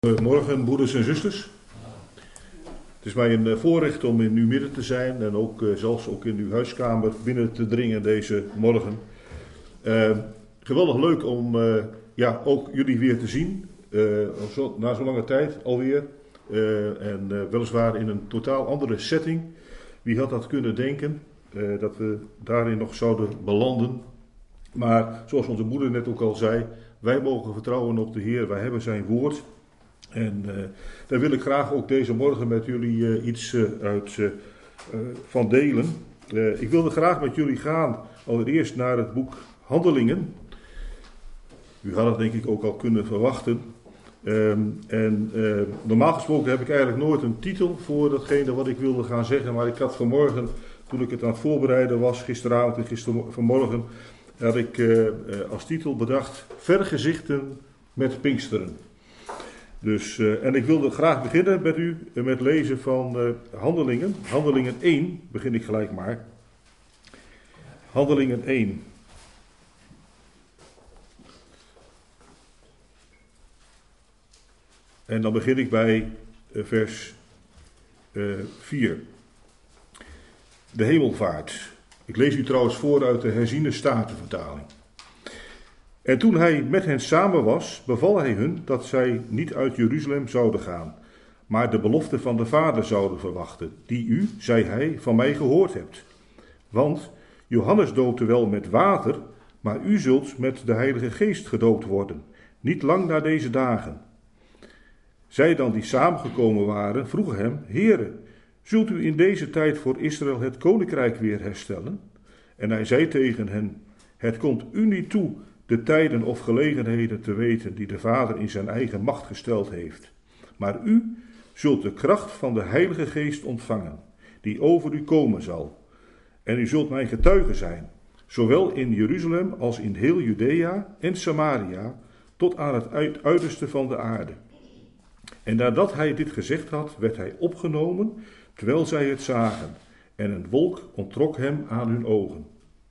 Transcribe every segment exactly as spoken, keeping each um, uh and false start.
Goedemorgen, broeders en zusters. Het is mij een voorrecht om in uw midden te zijn en ook uh, zelfs ook in uw huiskamer binnen te dringen deze morgen. Uh, geweldig leuk om uh, ja, ook jullie weer te zien, uh, zo, na zo'n lange tijd alweer. Uh, en uh, weliswaar in een totaal andere setting. Wie had dat kunnen denken, uh, dat we daarin nog zouden belanden. Maar zoals onze moeder net ook al zei, wij mogen vertrouwen op de Heer, wij hebben zijn woord. En uh, daar wil ik graag ook deze morgen met jullie uh, iets uh, uit uh, uh, van delen. Uh, ik wilde graag met jullie gaan allereerst naar het boek Handelingen. U had het denk ik ook al kunnen verwachten. Um, en uh, normaal gesproken heb ik eigenlijk nooit een titel voor datgene wat ik wilde gaan zeggen. Maar ik had vanmorgen, toen ik het aan het voorbereiden was, gisteravond en gister, vanmorgen, had ik uh, uh, als titel bedacht: Vergezichten met Pinksteren. Dus, uh, en ik wilde graag beginnen met u uh, met lezen van uh, Handelingen. Handelingen één, begin ik gelijk maar. Handelingen één. En dan begin ik bij uh, vers uh, vier. De hemelvaart. Ik lees u trouwens voor uit de herziene statenvertaling. En toen hij met hen samen was, beval hij hun dat zij niet uit Jeruzalem zouden gaan, maar de belofte van de Vader zouden verwachten, die u, zei hij, van mij gehoord hebt. Want Johannes doopte wel met water, maar u zult met de Heilige Geest gedoopt worden, niet lang na deze dagen. Zij dan die samengekomen waren, vroegen hem: Heere, zult u in deze tijd voor Israël het koninkrijk weer herstellen? En hij zei tegen hen: Het komt u niet toe de tijden of gelegenheden te weten die de Vader in zijn eigen macht gesteld heeft. Maar u zult de kracht van de Heilige Geest ontvangen, die over u komen zal. En u zult mijn getuige zijn, zowel in Jeruzalem als in heel Judea en Samaria, tot aan het uiterste van de aarde. En nadat hij dit gezegd had, werd hij opgenomen, terwijl zij het zagen, en een wolk onttrok hem aan hun ogen.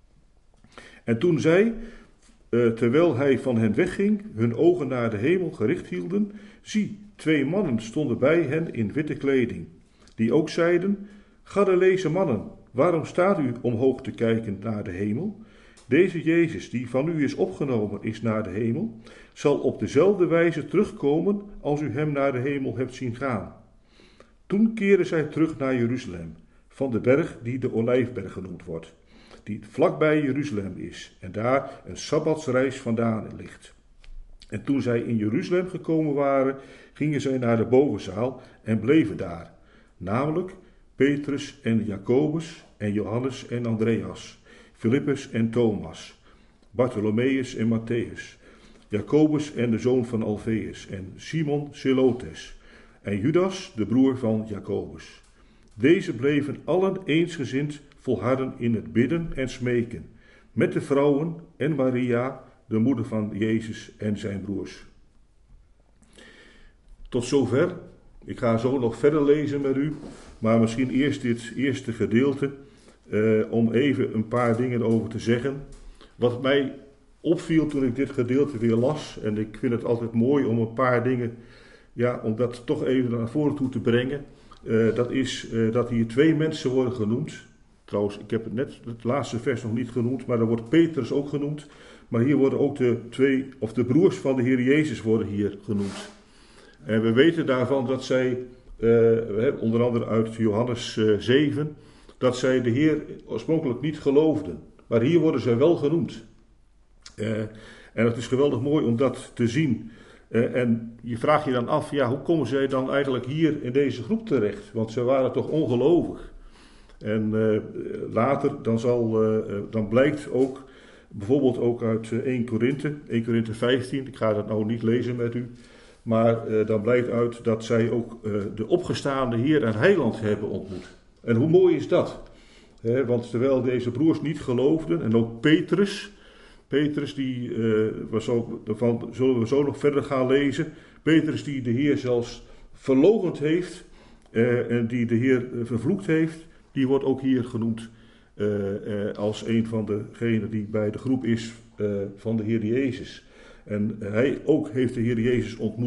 En toen zij, Uh, terwijl hij van hen wegging, hun ogen naar de hemel gericht hielden, zie, twee mannen stonden bij hen in witte kleding, die ook zeiden: Galileese mannen, waarom staat u omhoog te kijken naar de hemel? Deze Jezus, die van u is opgenomen is naar de hemel, zal op dezelfde wijze terugkomen als u hem naar de hemel hebt zien gaan. Toen keerden zij terug naar Jeruzalem, van de berg die de Olijfberg genoemd wordt, die vlakbij Jeruzalem is en daar een sabbatsreis vandaan ligt. En toen zij in Jeruzalem gekomen waren, gingen zij naar de bovenzaal en bleven daar, namelijk Petrus en Jacobus en Johannes en Andreas, Filippus en Thomas, Bartholomeus en Matthäus, Jacobus en de zoon van Alfeus en Simon Zelotes en Judas, de broer van Jacobus. Deze bleven allen eensgezind volharden in het bidden en smeken, met de vrouwen en Maria, de moeder van Jezus en zijn broers. Tot zover. Ik ga zo nog verder lezen met u, maar misschien eerst dit eerste gedeelte, eh, om even een paar dingen over te zeggen. Wat mij opviel toen ik dit gedeelte weer las, en ik vind het altijd mooi om een paar dingen, ja, om dat toch even naar voren toe te brengen, uh, dat is uh, dat hier twee mensen worden genoemd. Trouwens, ik heb het net het laatste vers nog niet genoemd, maar daar wordt Petrus ook genoemd. Maar hier worden ook de twee, of de broers van de Heer Jezus worden hier genoemd. En we weten daarvan dat zij, uh, onder andere uit Johannes uh, zeven, dat zij de Heer oorspronkelijk niet geloofden. Maar hier worden zij wel genoemd. Uh, en het is geweldig mooi om dat te zien. Uh, en je vraagt je dan af, ja, hoe komen zij dan eigenlijk hier in deze groep terecht? Want ze waren toch ongelovig. En uh, later dan, zal, uh, dan blijkt ook, bijvoorbeeld ook uit uh, Eerste Korinthe, Eerste Korinthe vijftien, ik ga dat nou niet lezen met u, maar uh, dan blijkt uit dat zij ook uh, de opgestaande Heer en Heiland hebben ontmoet. En hoe mooi is dat? He, want terwijl deze broers niet geloofden, en ook Petrus, Petrus die, uh, was ook, daarvan zullen we zo nog verder gaan lezen, Petrus die de Heer zelfs verloochend heeft uh, en die de Heer uh, vervloekt heeft, die wordt ook hier genoemd uh, uh, als een van degenen die bij de groep is uh, van de Heer Jezus. En hij ook heeft de Heer Jezus ontmoet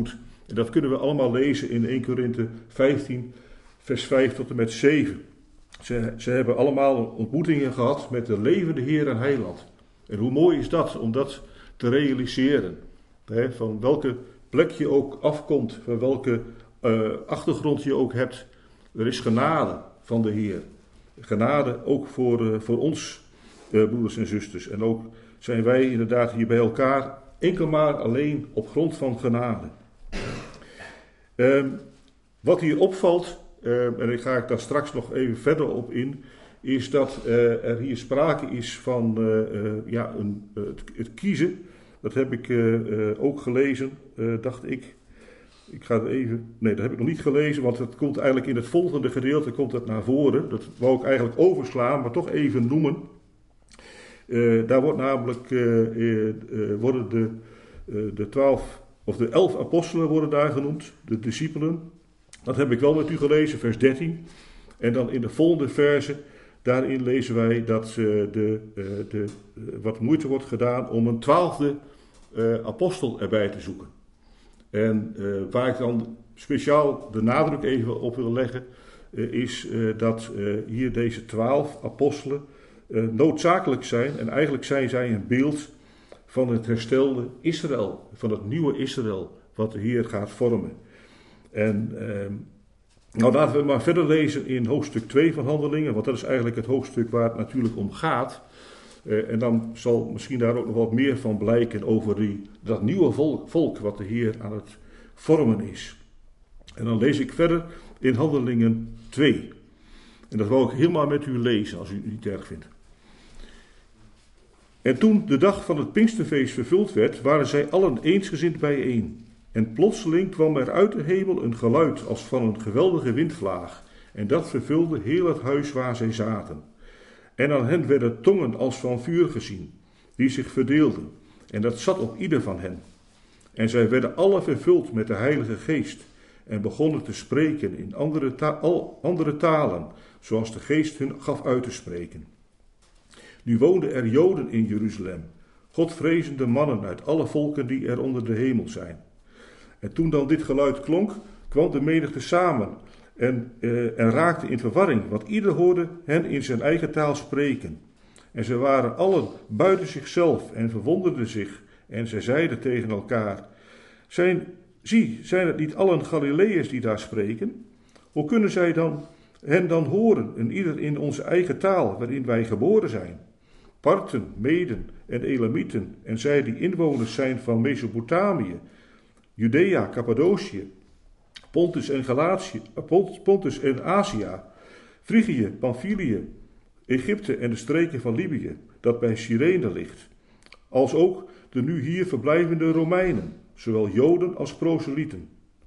En dat kunnen we allemaal lezen in eerste Korinthe vijftien, vers vijf tot en met zeven. Ze, ze hebben allemaal ontmoetingen gehad met de levende Heer en Heiland. En hoe mooi is dat om dat te realiseren. Hè, van welke plek je ook afkomt, van welke uh, achtergrond je ook hebt. Er is genade van de Heer. Genade ook voor, uh, voor ons, uh, broeders en zusters. En ook zijn wij inderdaad hier bij elkaar enkel maar alleen op grond van genade. Uh, wat hier opvalt, uh, en daar ga ik daar straks nog even verder op in, is dat uh, er hier sprake is van uh, uh, ja, een, uh, het, het kiezen. Dat heb ik uh, uh, ook gelezen, uh, dacht ik. Ik ga het even... Nee, dat heb ik nog niet gelezen, want het komt eigenlijk in het volgende gedeelte komt het naar voren. Dat wou ik eigenlijk overslaan, maar toch even noemen. Uh, daar wordt namelijk, uh, uh, uh, worden de, uh, de twaalf, of de elf apostelen worden daar genoemd, de discipelen. Dat heb ik wel met u gelezen, vers dertien. En dan in de volgende verse, daarin lezen wij dat uh, de, uh, de, uh, wat moeite wordt gedaan om een twaalfde uh, apostel erbij te zoeken. En uh, waar ik dan speciaal de nadruk even op wil leggen, uh, is uh, dat uh, hier deze twaalf apostelen uh, noodzakelijk zijn. En eigenlijk zijn zij een beeld van het herstelde Israël, van het nieuwe Israël, wat de Heer gaat vormen. En uh, nou laten we maar verder lezen in hoofdstuk twee van Handelingen, want dat is eigenlijk het hoofdstuk waar het natuurlijk om gaat. Uh, en dan zal misschien daar ook nog wat meer van blijken over die, dat nieuwe volk, volk wat de Heer aan het vormen is. En dan lees ik verder in Handelingen twee. En dat wil ik helemaal met u lezen, als u het niet erg vindt. En toen de dag van het Pinksterfeest vervuld werd, waren zij allen eensgezind bijeen. En plotseling kwam er uit de hemel een geluid als van een geweldige windvlaag. En dat vervulde heel het huis waar zij zaten. En aan hen werden tongen als van vuur gezien, die zich verdeelden. En dat zat op ieder van hen. En zij werden alle vervuld met de Heilige Geest. En begonnen te spreken in andere, ta- al andere talen, zoals de Geest hun gaf uit te spreken. Nu woonden er Joden in Jeruzalem, Godvrezende mannen uit alle volken die er onder de hemel zijn. En toen dan dit geluid klonk, kwam de menigte samen en, uh, en raakte in verwarring, want ieder hoorde hen in zijn eigen taal spreken. En ze waren allen buiten zichzelf en verwonderden zich. En zij zeiden tegen elkaar, zijn, zie, zijn het niet allen Galileërs die daar spreken? Hoe kunnen zij dan, hen dan horen, en ieder in onze eigen taal, waarin wij geboren zijn? Parten, Meden en Elamieten, en zij die inwoners zijn van Mesopotamië, Judea, Cappadocië, Pontus en Galatië, Pontus en Azië, Frigië, Pamphylië, Egypte en de streken van Libië, dat bij Cyrene ligt, als ook de nu hier verblijvende Romeinen, zowel Joden als proselieten.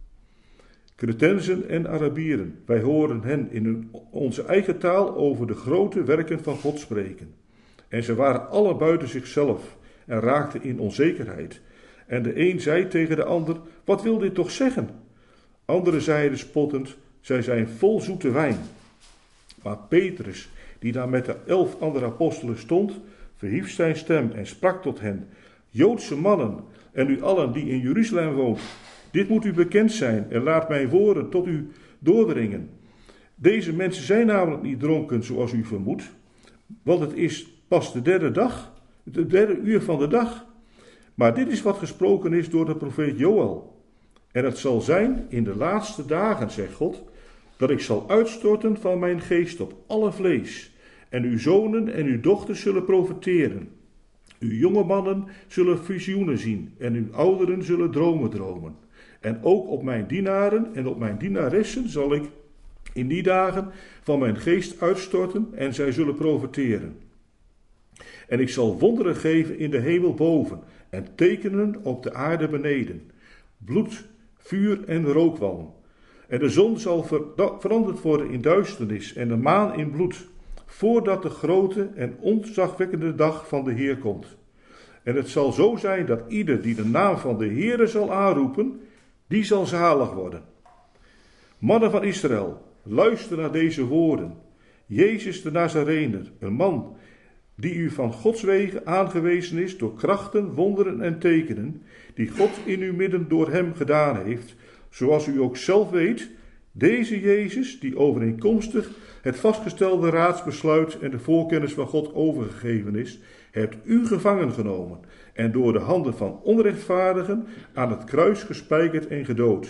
Cretensen en Arabieren, wij horen hen in hun, onze eigen taal over de grote werken van God spreken. En ze waren alle buiten zichzelf en raakten in onzekerheid. En de een zei tegen de ander, wat wil dit toch zeggen? Anderen zeiden spottend, zij zijn vol zoete wijn. Maar Petrus, die daar met de elf andere apostelen stond, verhief zijn stem en sprak tot hen, Joodse mannen en u allen die in Jeruzalem woont, dit moet u bekend zijn en laat mijn woorden tot u doordringen. Deze mensen zijn namelijk niet dronken zoals u vermoedt, want het is pas de derde dag, de derde uur van de dag. Maar dit is wat gesproken is door de profeet Joël. En het zal zijn in de laatste dagen, zegt God, dat ik zal uitstorten van mijn geest op alle vlees. En uw zonen en uw dochters zullen profeteren. Uw jonge mannen zullen visioenen zien en uw ouderen zullen dromen dromen. En ook op mijn dienaren en op mijn dienaressen zal ik in die dagen van mijn geest uitstorten en zij zullen profeteren. En ik zal wonderen geven in de hemel boven en tekenen op de aarde beneden. Bloed, vuur en rookwalm. En de zon zal ver- veranderd worden in duisternis en de maan in bloed, voordat de grote en ontzagwekkende dag van de Heer komt. En het zal zo zijn dat ieder die de naam van de Heere zal aanroepen, die zal zalig worden. Mannen van Israël, luister naar deze woorden. Jezus de Nazarener, een man die u van Gods wegen aangewezen is door krachten, wonderen en tekenen, die God in uw midden door hem gedaan heeft, zoals u ook zelf weet, deze Jezus, die overeenkomstig het vastgestelde raadsbesluit en de voorkennis van God overgegeven is, hebt u gevangen genomen en door de handen van onrechtvaardigen aan het kruis gespijkerd en gedood.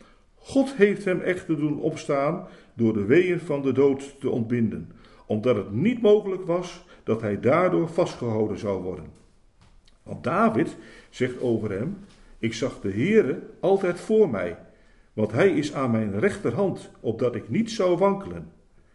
God heeft hem echter doen opstaan door de weeën van de dood te ontbinden, omdat het niet mogelijk was dat hij daardoor vastgehouden zou worden. Want David zegt over hem, ik zag de Heere altijd voor mij, want hij is aan mijn rechterhand, opdat ik niet zou wankelen.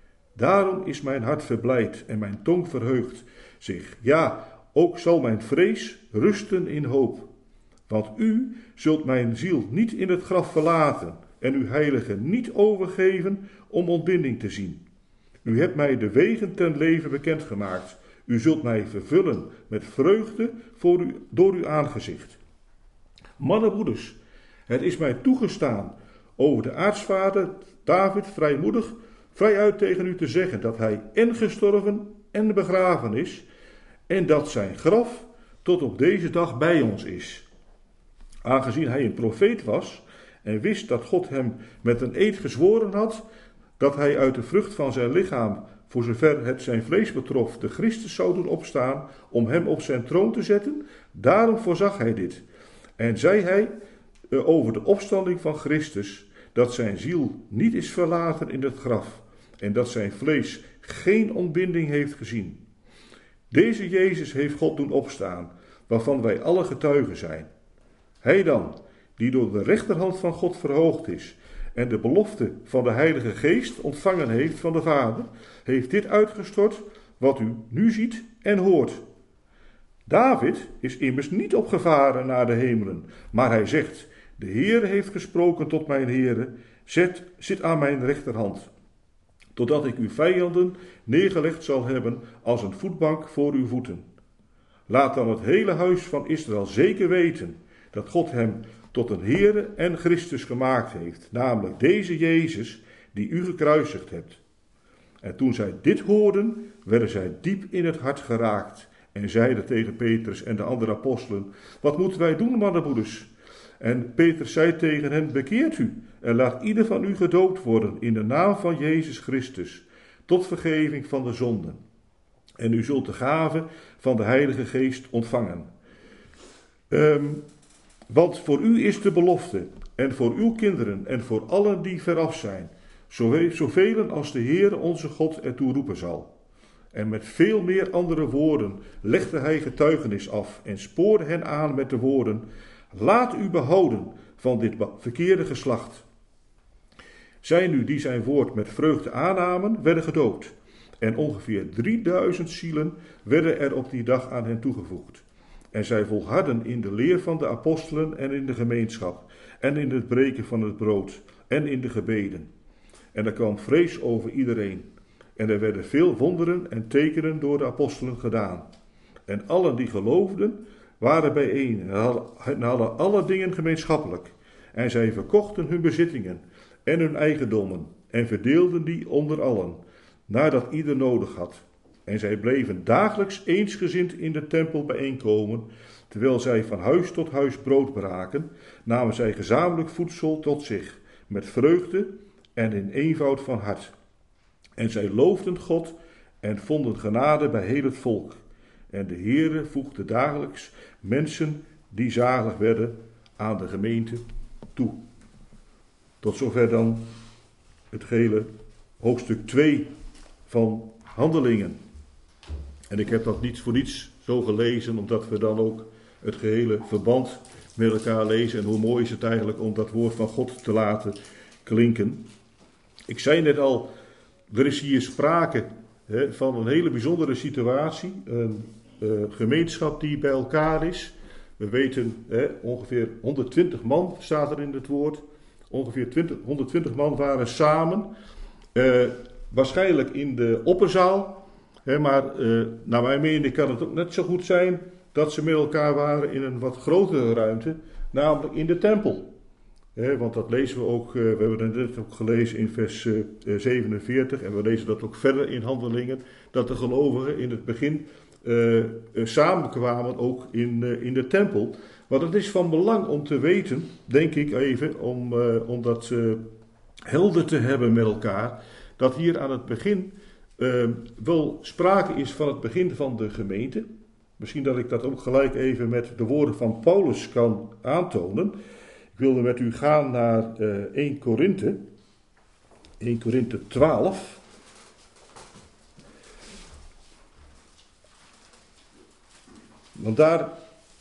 Daarom is mijn hart verblijd en mijn tong verheugt zich. Ja, ook zal mijn vrees rusten in hoop. Want u zult mijn ziel niet in het graf verlaten en uw heilige niet overgeven om ontbinding te zien. U hebt mij de wegen ten leven bekendgemaakt. U zult mij vervullen met vreugde voor u, door uw aangezicht. Mannen, broeders, het is mij toegestaan over de aartsvader David vrijmoedig, vrijuit tegen u te zeggen dat hij en gestorven en begraven is en dat zijn graf tot op deze dag bij ons is. Aangezien hij een profeet was en wist dat God hem met een eed gezworen had dat hij uit de vrucht van zijn lichaam, voor zover het zijn vlees betrof, de Christus zou doen opstaan om hem op zijn troon te zetten, daarom voorzag hij dit. En zei hij uh, over de opstanding van Christus, dat zijn ziel niet is verlaten in het graf en dat zijn vlees geen ontbinding heeft gezien. Deze Jezus heeft God doen opstaan, waarvan wij alle getuigen zijn. Hij dan, die door de rechterhand van God verhoogd is en de belofte van de Heilige Geest ontvangen heeft van de Vader, heeft dit uitgestort wat u nu ziet en hoort. David is immers niet opgevaren naar de hemelen, maar hij zegt, de Heer heeft gesproken tot mijn Heere, zet, zit aan mijn rechterhand, totdat ik uw vijanden neergelegd zal hebben als een voetbank voor uw voeten. Laat dan het hele huis van Israël zeker weten dat God hem tot een Heere en Christus gemaakt heeft, namelijk deze Jezus die u gekruisigd hebt. En toen zij dit hoorden, werden zij diep in het hart geraakt en zeiden tegen Petrus en de andere apostelen, wat moeten wij doen, mannenbroeders? En Petrus zei tegen hen, bekeert u en laat ieder van u gedoopt worden in de naam van Jezus Christus, tot vergeving van de zonden. En u zult de gave van de Heilige Geest ontvangen. Um, want voor u is de belofte, en voor uw kinderen en voor allen die veraf zijn, zoveel als de Heere onze God ertoe roepen zal. En met veel meer andere woorden legde hij getuigenis af en spoorde hen aan met de woorden, laat u behouden van dit verkeerde geslacht. Zij nu die zijn woord met vreugde aannamen, werden gedoopt. En ongeveer drieduizend zielen werden er op die dag aan hen toegevoegd. En zij volharden in de leer van de apostelen en in de gemeenschap, en in het breken van het brood, en in de gebeden. En er kwam vrees over iedereen. En er werden veel wonderen en tekenen door de apostelen gedaan. En allen die geloofden, waren bijeen en hadden alle dingen gemeenschappelijk. En zij verkochten hun bezittingen en hun eigendommen en verdeelden die onder allen, nadat ieder nodig had. En zij bleven dagelijks eensgezind in de tempel bijeenkomen, terwijl zij van huis tot huis brood braken, namen zij gezamenlijk voedsel tot zich, met vreugde en in eenvoud van hart. En zij loofden God en vonden genade bij heel het volk. En de Heere voegde dagelijks mensen die zalig werden aan de gemeente toe. Tot zover dan het gehele hoofdstuk twee van Handelingen. En ik heb dat niet voor niets zo gelezen, omdat we dan ook het gehele verband met elkaar lezen. En hoe mooi is het eigenlijk om dat woord van God te laten klinken. Ik zei net al, er is hier sprake hè, van een hele bijzondere situatie. Een uh, gemeenschap die bij elkaar is. We weten hè, ongeveer honderdtwintig man staat er in het woord. Ongeveer twintig, honderdtwintig man waren samen. Uh, waarschijnlijk in de opperzaal. Hè, maar uh, naar mijn mening kan het ook net zo goed zijn dat ze met elkaar waren in een wat grotere ruimte. Namelijk in de tempel. He, want dat lezen we ook, uh, we hebben het net ook gelezen in vers uh, zevenenveertig en we lezen dat ook verder in Handelingen, dat de gelovigen in het begin uh, uh, samenkwamen ook in, uh, in de tempel. Want het is van belang om te weten, denk ik even, om, uh, om dat uh, helder te hebben met elkaar, dat hier aan het begin uh, wel sprake is van het begin van de gemeente. Misschien dat ik dat ook gelijk even met de woorden van Paulus kan aantonen. Ik wilde met u gaan naar uh, eerste Korinthe, eerste Korinthe twaalf. Want daar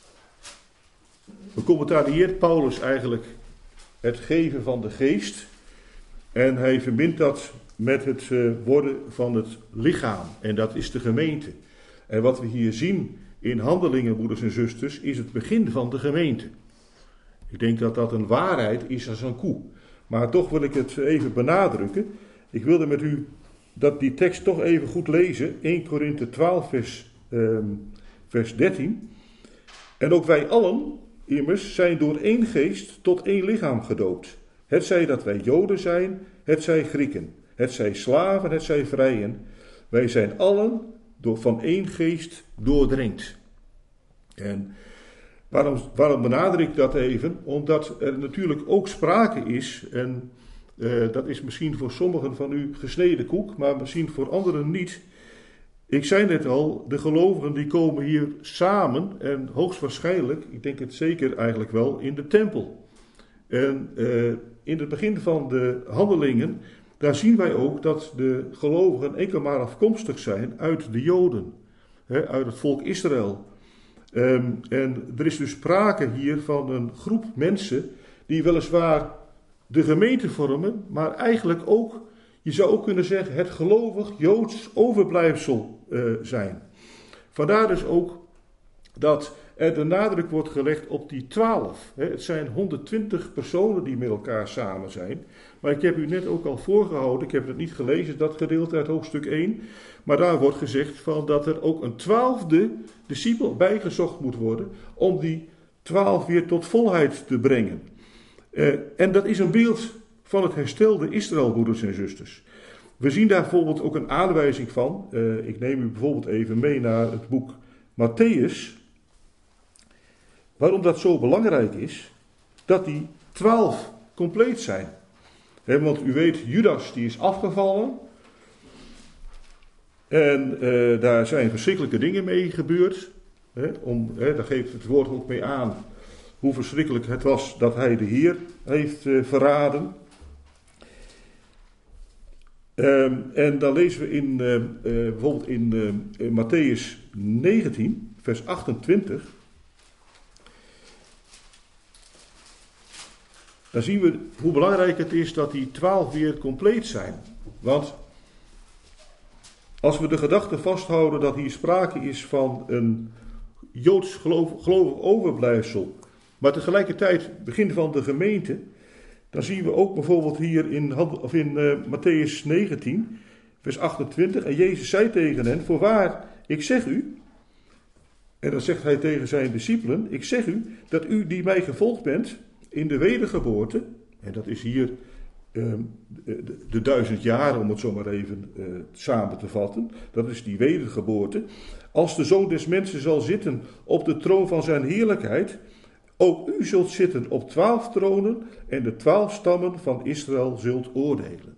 becommentarieert Paulus eigenlijk het geven van de geest. En hij verbindt dat met het uh, worden van het lichaam. En dat is de gemeente. En wat we hier zien in Handelingen, broeders en zusters, is het begin van de gemeente. Ik denk dat dat een waarheid is als een koe. Maar toch wil ik het even benadrukken. Ik wilde met u dat die tekst toch even goed lezen. eerste Korinthe twaalf vers, um, vers dertien. En ook wij allen, immers, zijn door één geest tot één lichaam gedoopt. Het zij dat wij Joden zijn, het zij Grieken. Het zij slaven, het zij vrijen. Wij zijn allen door van één geest doordrenkt. En waarom, waarom benadruk ik dat even? Omdat er natuurlijk ook sprake is, en uh, dat is misschien voor sommigen van u gesneden koek, maar misschien voor anderen niet. Ik zei net al, de gelovigen die komen hier samen en hoogstwaarschijnlijk, ik denk het zeker eigenlijk wel, in de tempel. En uh, in het begin van de handelingen, daar zien wij ook dat de gelovigen enkel maar afkomstig zijn uit de Joden, hè, uit het volk Israël. Um, en er is dus sprake hier van een groep mensen die weliswaar de gemeente vormen, maar eigenlijk ook, je zou ook kunnen zeggen, het gelovig Joods overblijfsel uh, zijn. Vandaar dus ook dat er de nadruk wordt gelegd op die twaalf. Het zijn honderdtwintig personen die met elkaar samen zijn. Maar ik heb u net ook al voorgehouden, ik heb het niet gelezen, dat gedeelte uit hoofdstuk één. Maar daar wordt gezegd van dat er ook een twaalfde discipel bijgezocht moet worden om die twaalf weer tot volheid te brengen. Uh, en dat is een beeld van het herstelde Israël, broeders en zusters. We zien daar bijvoorbeeld ook een aanwijzing van. Uh, ik neem u bijvoorbeeld even mee naar het boek Mattheüs. Waarom dat zo belangrijk is, dat die twaalf compleet zijn. He, want u weet, Judas die is afgevallen. En uh, daar zijn verschrikkelijke dingen mee gebeurd. He, om, he, daar geeft het woord ook mee aan hoe verschrikkelijk het was dat hij de Heer heeft uh, verraden. Um, en dan lezen we in, uh, uh, bijvoorbeeld in, uh, in Mattheüs negentien, vers achtentwintig. Dan zien we hoe belangrijk het is dat die twaalf weer compleet zijn. Want als we de gedachte vasthouden dat hier sprake is van een Joods geloof, gelovig overblijfsel, maar tegelijkertijd begin van de gemeente, dan zien we ook bijvoorbeeld hier in, of in uh, Mattheüs negentien, vers achtentwintig. En Jezus zei tegen hen, voorwaar, ik zeg u, en dan zegt hij tegen zijn discipelen, ik zeg u dat u die mij gevolgd bent in de wedergeboorte, en dat is hier uh, de, de, de duizend jaar, om het zo maar even uh, samen te vatten, dat is die wedergeboorte. Als de Zoon des Mensen zal zitten op de troon van zijn heerlijkheid, ook u zult zitten op twaalf tronen en de twaalf stammen van Israël zult oordelen.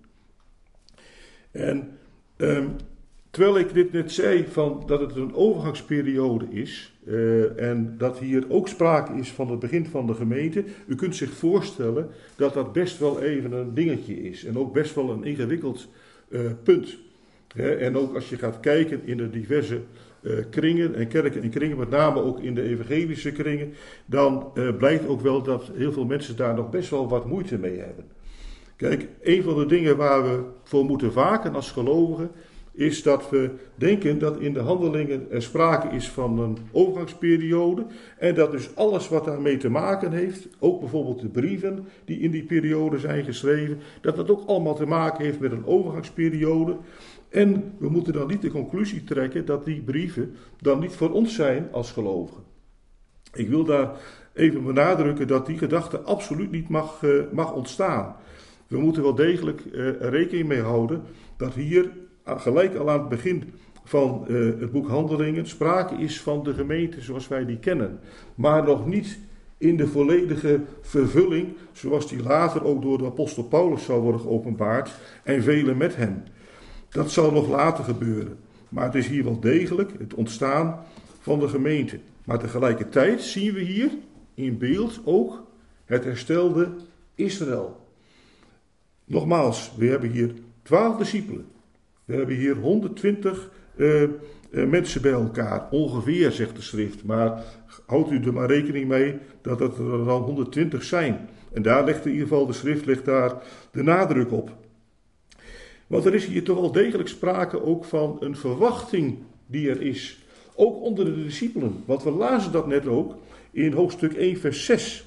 En um, terwijl ik dit net zei van dat het een overgangsperiode is uh, en dat hier ook sprake is van het begin van de gemeente, u kunt zich voorstellen dat dat best wel even een dingetje is en ook best wel een ingewikkeld uh, punt. He, en ook als je gaat kijken in de diverse uh, kringen en kerken en kringen, met name ook in de evangelische kringen, dan uh, blijkt ook wel dat heel veel mensen daar nog best wel wat moeite mee hebben. Kijk, een van de dingen waar we voor moeten waken als gelovigen, is dat we denken dat in de handelingen er sprake is van een overgangsperiode en dat dus alles wat daarmee te maken heeft, ook bijvoorbeeld de brieven die in die periode zijn geschreven, dat dat ook allemaal te maken heeft met een overgangsperiode. En we moeten dan niet de conclusie trekken dat die brieven dan niet voor ons zijn als gelovigen. Ik wil daar even benadrukken dat die gedachte absoluut niet mag, uh, mag ontstaan. We moeten wel degelijk uh, rekening mee houden dat hier gelijk al aan het begin van uh, het boek Handelingen sprake is van de gemeente zoals wij die kennen. Maar nog niet in de volledige vervulling zoals die later ook door de apostel Paulus zal worden geopenbaard en velen met hem. Dat zal nog later gebeuren. Maar het is hier wel degelijk het ontstaan van de gemeente. Maar tegelijkertijd zien we hier in beeld ook het herstelde Israël. Nogmaals, we hebben hier twaalf discipelen. We hebben hier honderdtwintig uh, uh, mensen bij elkaar. Ongeveer, zegt de schrift. Maar houdt u er maar rekening mee dat het er dan honderdtwintig zijn. En daar legt in ieder geval de schrift legt daar de nadruk op. Want er is hier toch wel degelijk sprake ook van een verwachting die er is. Ook onder de discipelen. Want we lazen dat net ook in hoofdstuk één vers zes.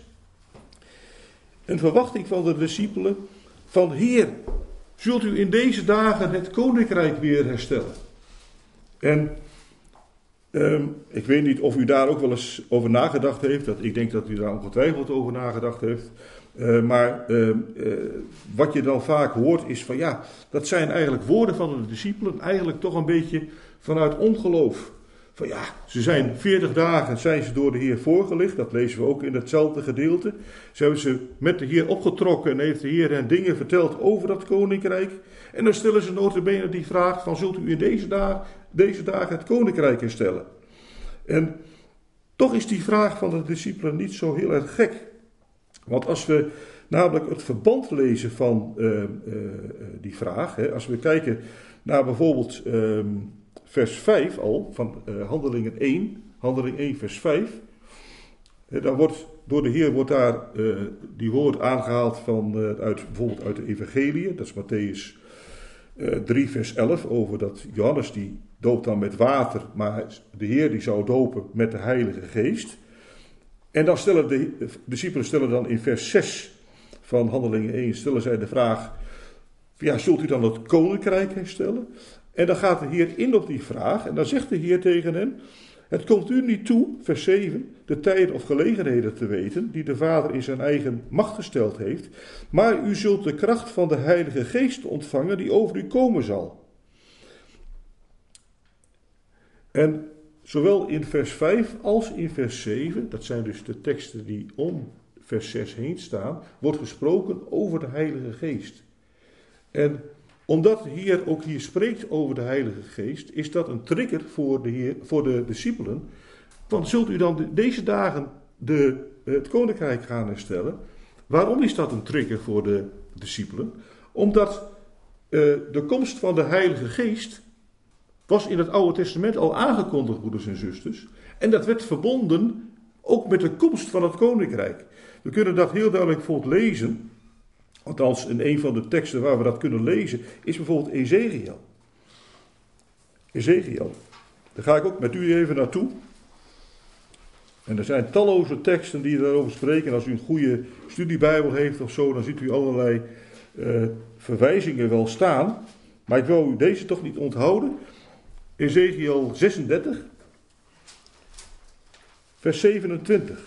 Een verwachting van de discipelen van Heer, zult u in deze dagen het koninkrijk weer herstellen? En um, ik weet niet of u daar ook wel eens over nagedacht heeft. Dat, ik denk dat u daar ongetwijfeld over nagedacht heeft. Uh, maar uh, uh, wat je dan vaak hoort is van ja, dat zijn eigenlijk woorden van de discipelen. Eigenlijk toch een beetje vanuit ongeloof. Van ja, ze zijn veertig dagen zijn ze door de Heer voorgelicht. Dat lezen we ook in hetzelfde gedeelte. Ze hebben ze met de Heer opgetrokken en heeft de Heer hen dingen verteld over dat koninkrijk. En dan stellen ze nota bene die vraag van zult u in deze dagen, deze dagen het koninkrijk herstellen? En toch is die vraag van de discipelen niet zo heel erg gek. Want als we namelijk het verband lezen van uh, uh, die vraag. Hè, als we kijken naar bijvoorbeeld Uh, vers vijf al, van uh, Handelingen één, Handeling één vers vijf. Uh, dan wordt, door de Heer wordt daar uh, die woord aangehaald van, uh, uit, bijvoorbeeld uit de Evangelie. Dat is Matthäus uh, drie vers elf, over dat Johannes die doopt dan met water, maar de Heer die zou dopen met de Heilige Geest. En dan stellen de, de discipelen stellen dan in vers zes van Handelingen één, stellen zij de vraag, ja, zult u dan het koninkrijk herstellen? En dan gaat de Heer in op die vraag en dan zegt de Heer tegen hen, het komt u niet toe, vers zeven, de tijden of gelegenheden te weten die de Vader in zijn eigen macht gesteld heeft, maar u zult de kracht van de Heilige Geest ontvangen die over u komen zal. En zowel in vers vijf als in vers zeven, dat zijn dus de teksten die om vers zes heen staan, wordt gesproken over de Heilige Geest. En omdat de Heer ook hier spreekt over de Heilige Geest, is dat een trigger voor de, Heer, voor de discipelen. Want zult u dan de, deze dagen de, het koninkrijk gaan herstellen? Waarom is dat een trigger voor de discipelen? Omdat uh, de komst van de Heilige Geest was in het Oude Testament al aangekondigd, broeders en zusters. En dat werd verbonden ook met de komst van het koninkrijk. We kunnen dat heel duidelijk bijvoorbeeld lezen. Althans, in een van de teksten waar we dat kunnen lezen, is bijvoorbeeld Ezekiel. Ezekiel. Daar ga ik ook met u even naartoe. En er zijn talloze teksten die daarover spreken. En als u een goede studiebijbel heeft of zo, dan ziet u allerlei uh, verwijzingen wel staan. Maar ik wil u deze toch niet onthouden. Ezekiel zesendertig, vers zevenentwintig.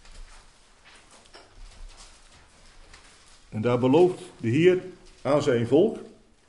En daar belooft de Heer aan zijn volk.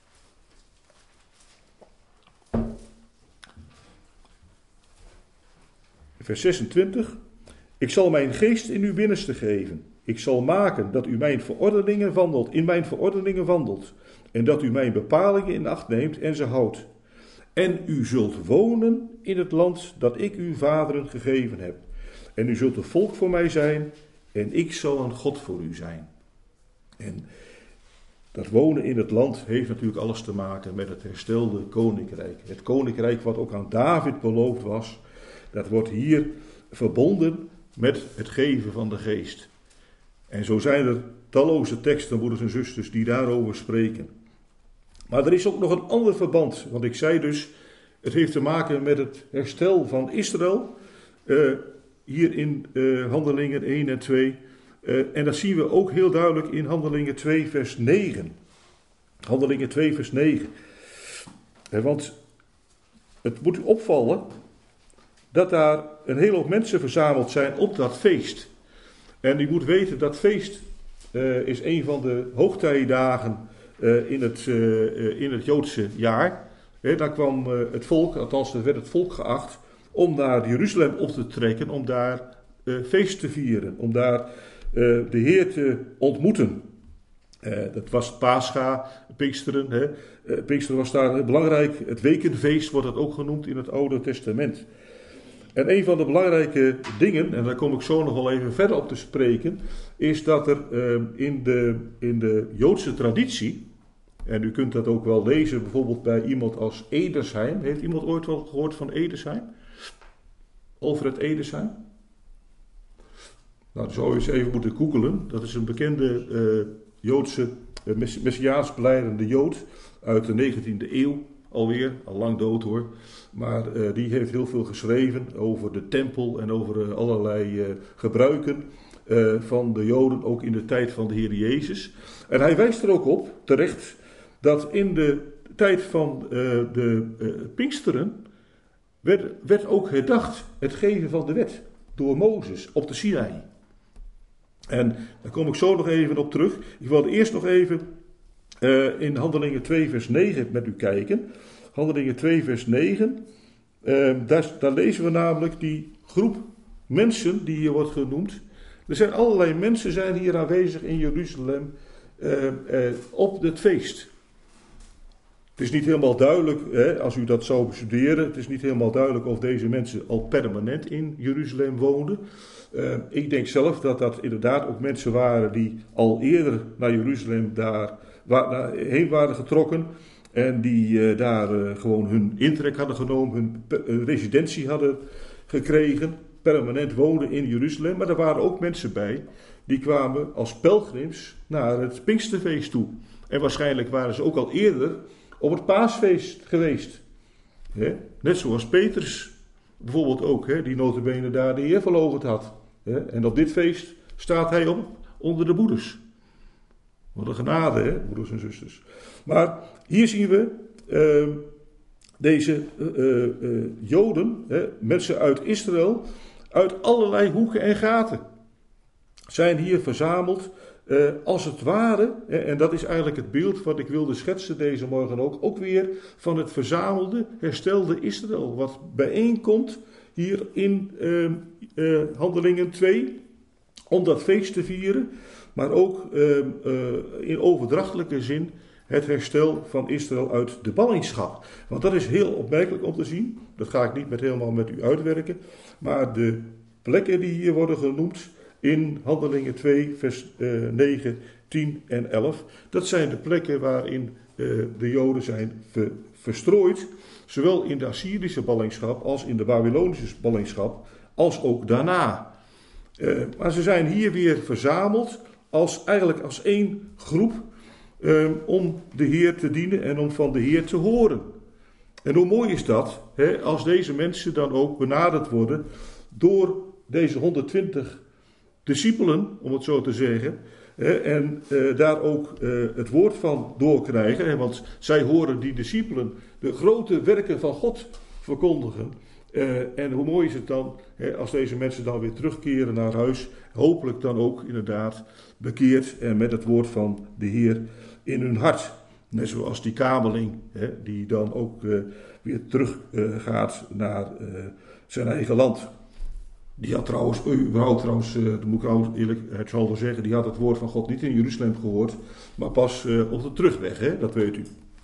Vers zesentwintig. Ik zal mijn geest in uw binnenste geven. Ik zal maken dat u mijn verordeningen wandelt, in mijn verordeningen wandelt. En dat u mijn bepalingen in acht neemt en ze houdt. En u zult wonen in het land dat ik uw vaderen gegeven heb. En u zult een volk voor mij zijn en ik zal een God voor u zijn. En dat wonen in het land heeft natuurlijk alles te maken met het herstelde koninkrijk. Het koninkrijk wat ook aan David beloofd was, dat wordt hier verbonden met het geven van de geest. En zo zijn er talloze teksten, broeders en zusters, die daarover spreken. Maar er is ook nog een ander verband, want ik zei dus, het heeft te maken met het herstel van Israël, uh, hier in uh, Handelingen één en twee. Uh, en dat zien we ook heel duidelijk in Handelingen twee vers negen. Handelingen twee vers negen. Uh, want het moet u opvallen dat daar een hele hoop mensen verzameld zijn op dat feest. En u moet weten, dat feest uh, is een van de hoogtijdagen uh, in, het, uh, in het Joodse jaar. He, daar kwam uh, het volk, althans er werd het volk geacht, om naar Jeruzalem op te trekken, om daar uh, feest te vieren, om daar uh, de Heer te ontmoeten. Uh, dat was Pascha, Pinksteren. Hè. Uh, Pinksteren was daar belangrijk. Het wekenfeest wordt dat ook genoemd in het Oude Testament. En een van de belangrijke dingen, en daar kom ik zo nog wel even verder op te spreken, is dat er uh, in, de, in de Joodse traditie, en u kunt dat ook wel lezen bijvoorbeeld bij iemand als Edersheim. Heeft iemand ooit wel gehoord van Edersheim? Over het Edersheim? Nou, dan zou je eens even moeten googelen. Dat is een bekende uh, Joodse, uh, messiaans belijdende Jood uit de negentiende eeuw alweer. Al lang dood hoor. Maar uh, die heeft heel veel geschreven over de tempel en over uh, allerlei uh, gebruiken uh, van de Joden, ook in de tijd van de Heer Jezus. En hij wijst er ook op, terecht, dat in de tijd van uh, de uh, Pinksteren werd, werd ook herdacht het geven van de wet door Mozes op de Sinaï. En daar kom ik zo nog even op terug. Ik wil eerst nog even uh, in Handelingen twee vers negen met u kijken. Handelingen twee vers negen. Uh, daar, daar lezen we namelijk die groep mensen die hier wordt genoemd. Er zijn allerlei mensen zijn hier aanwezig in Jeruzalem uh, uh, op het feest. Het is niet helemaal duidelijk, hè, als u dat zou bestuderen, het is niet helemaal duidelijk of deze mensen al permanent in Jeruzalem woonden. Uh, ik denk zelf dat dat inderdaad ook mensen waren die al eerder naar Jeruzalem daar waar, naar, heen waren getrokken. En die uh, daar uh, gewoon hun intrek hadden genomen, hun uh, residentie hadden gekregen, permanent woonden in Jeruzalem. Maar er waren ook mensen bij die kwamen als pelgrims naar het Pinksterfeest toe. En waarschijnlijk waren ze ook al eerder op het paasfeest geweest. He? Net zoals Petrus bijvoorbeeld ook, he? Die nota bene daar de Heer verloochend had. He? En op dit feest staat hij op onder de broeders. Wat een genade, hè, broeders en zusters. Maar hier zien we uh, deze uh, uh, Joden, hè, mensen uit Israël, uit allerlei hoeken en gaten, zijn hier verzameld. Uh, als het ware, en dat is eigenlijk het beeld wat ik wilde schetsen deze morgen ook, ook weer van het verzamelde, herstelde Israël, wat bijeenkomt hier in uh, uh, Handelingen twee, om dat feest te vieren, maar ook uh, uh, in overdrachtelijke zin het herstel van Israël uit de ballingschap. Want dat is heel opmerkelijk om te zien, dat ga ik niet met helemaal met u uitwerken, maar de plekken die hier worden genoemd, in Handelingen twee, vers uh, negen, tien en elf. Dat zijn de plekken waarin uh, de Joden zijn ver, verstrooid. Zowel in de Assyrische ballingschap als in de Babylonische ballingschap. Als ook daarna. Uh, maar ze zijn hier weer verzameld. Als, eigenlijk als één groep. Uh, om de Heer te dienen en om van de Heer te horen. En hoe mooi is dat? Hè, als deze mensen dan ook benaderd worden. Door deze honderdtwintig discipelen, om het zo te zeggen, en uh, daar ook uh, het woord van doorkrijgen, want zij horen die discipelen de grote werken van God verkondigen. Uh, en hoe mooi is het dan, hè, als deze mensen dan weer terugkeren naar huis, hopelijk dan ook inderdaad bekeerd en met het woord van de Heer in hun hart. Net zoals die kabeling, hè, die dan ook uh, weer terug uh, gaat naar uh, zijn eigen land. Die had trouwens, überhaupt trouwens, uh, dat moet ik trouwens eerlijk zal wel zeggen, die had het woord van God niet in Jeruzalem gehoord, maar pas uh, op de terugweg, hè, dat weet u.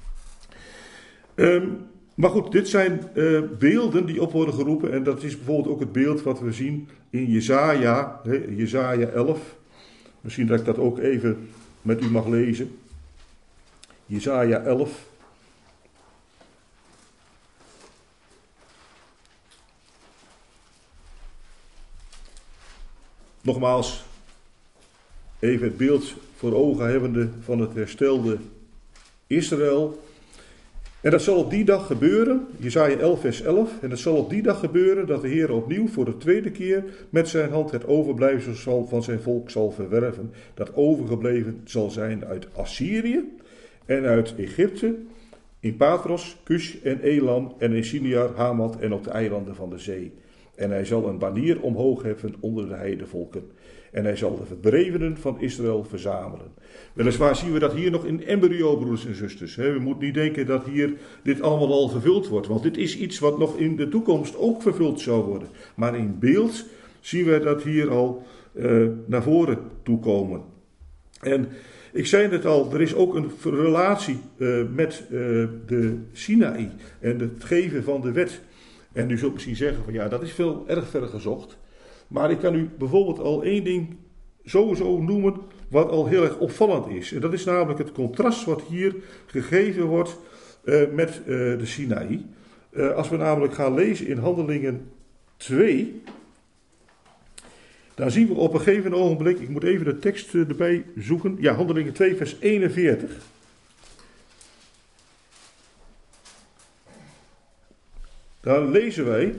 Um, maar goed, dit zijn uh, beelden die op worden geroepen en dat is bijvoorbeeld ook het beeld wat we zien in Jesaja, hè, Jesaja elf. Misschien dat ik dat ook even met u mag lezen. Jesaja elf. Nogmaals, even het beeld voor ogen hebbende van het herstelde Israël. En dat zal op die dag gebeuren, Jesaja elf vers elf, en het zal op die dag gebeuren dat de Heer opnieuw voor de tweede keer met zijn hand het overblijfsel van zijn volk zal verwerven, dat overgebleven zal zijn uit Assyrië en uit Egypte, in Patros, Cush en Elam en in Siniar, Hamat en op de eilanden van de zee. En hij zal een banier omhoog heffen onder de heidevolken. En hij zal de verdrevenen van Israël verzamelen. Weliswaar zien we dat hier nog in embryo, broeders en zusters. We moeten niet denken dat hier dit allemaal al vervuld wordt. Want dit is iets wat nog in de toekomst ook vervuld zou worden. Maar in beeld zien we dat hier al uh, naar voren toekomen. En ik zei het al, er is ook een relatie uh, met uh, de Sinaï en het geven van de wet. En u zult misschien zeggen van ja, dat is veel erg ver gezocht. Maar ik kan u bijvoorbeeld al één ding sowieso noemen wat al heel erg opvallend is. En dat is namelijk het contrast wat hier gegeven wordt uh, met uh, de Sinaï. Uh, als we namelijk gaan lezen in Handelingen twee... Dan zien we op een gegeven ogenblik, ik moet even de tekst erbij zoeken. Ja, Handelingen twee vers eenenveertig. Daar lezen wij,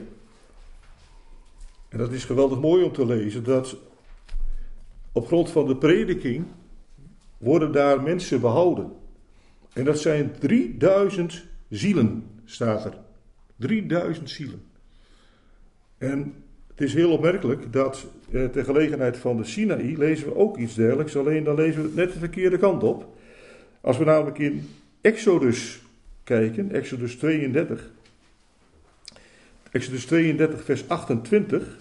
en dat is geweldig mooi om te lezen, dat op grond van de prediking worden daar mensen behouden. En dat zijn drieduizend zielen, staat er. drieduizend zielen. En het is heel opmerkelijk dat eh, ter gelegenheid van de Sinaï lezen we ook iets dergelijks, alleen dan lezen we het net de verkeerde kant op. Als we namelijk in Exodus kijken, Exodus tweeëndertig, Exodus tweeëndertig vers achtentwintig.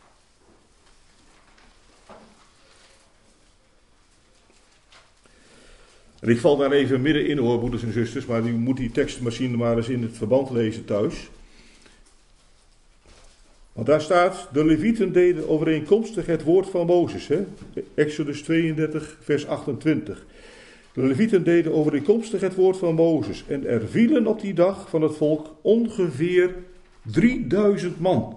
En ik val daar even middenin hoor, broeders en zusters, maar u moet die tekst misschien maar eens in het verband lezen thuis. Want daar staat, de Levieten deden overeenkomstig het woord van Mozes. Hè? Exodus tweeëndertig vers achtentwintig. De Levieten deden overeenkomstig het woord van Mozes. En er vielen op die dag van het volk ongeveer drieduizend man.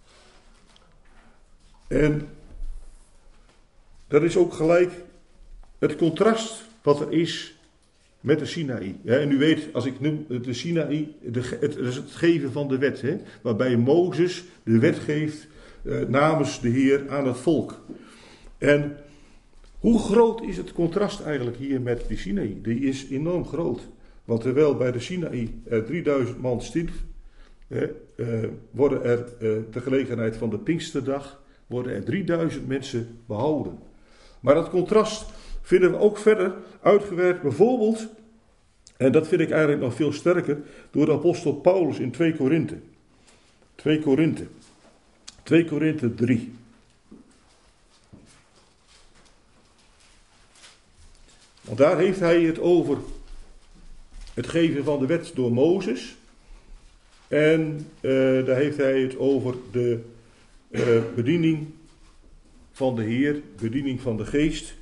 En dat is ook gelijk het contrast wat er is met de Sinaï. En u weet, als ik noem de Sinaï, de, het, het is het geven van de wet. Hè, waarbij Mozes de wet geeft eh, namens de Heer aan het volk. En hoe groot is het contrast eigenlijk hier met de Sinaï? Die is enorm groot. Want terwijl bij de Sinaï er drieduizend man stierf, eh, eh, worden er eh, ter gelegenheid van de Pinksterdag, worden er drieduizend mensen behouden. Maar dat contrast vinden we ook verder uitgewerkt, bijvoorbeeld, en dat vind ik eigenlijk nog veel sterker, door de apostel Paulus in twee Korinthe. twee Korinthe. twee Korinthe drie. Want daar heeft hij het over het geven van de wet door Mozes. En uh, daar heeft hij het over de uh, bediening van de Heer, bediening van de Geest.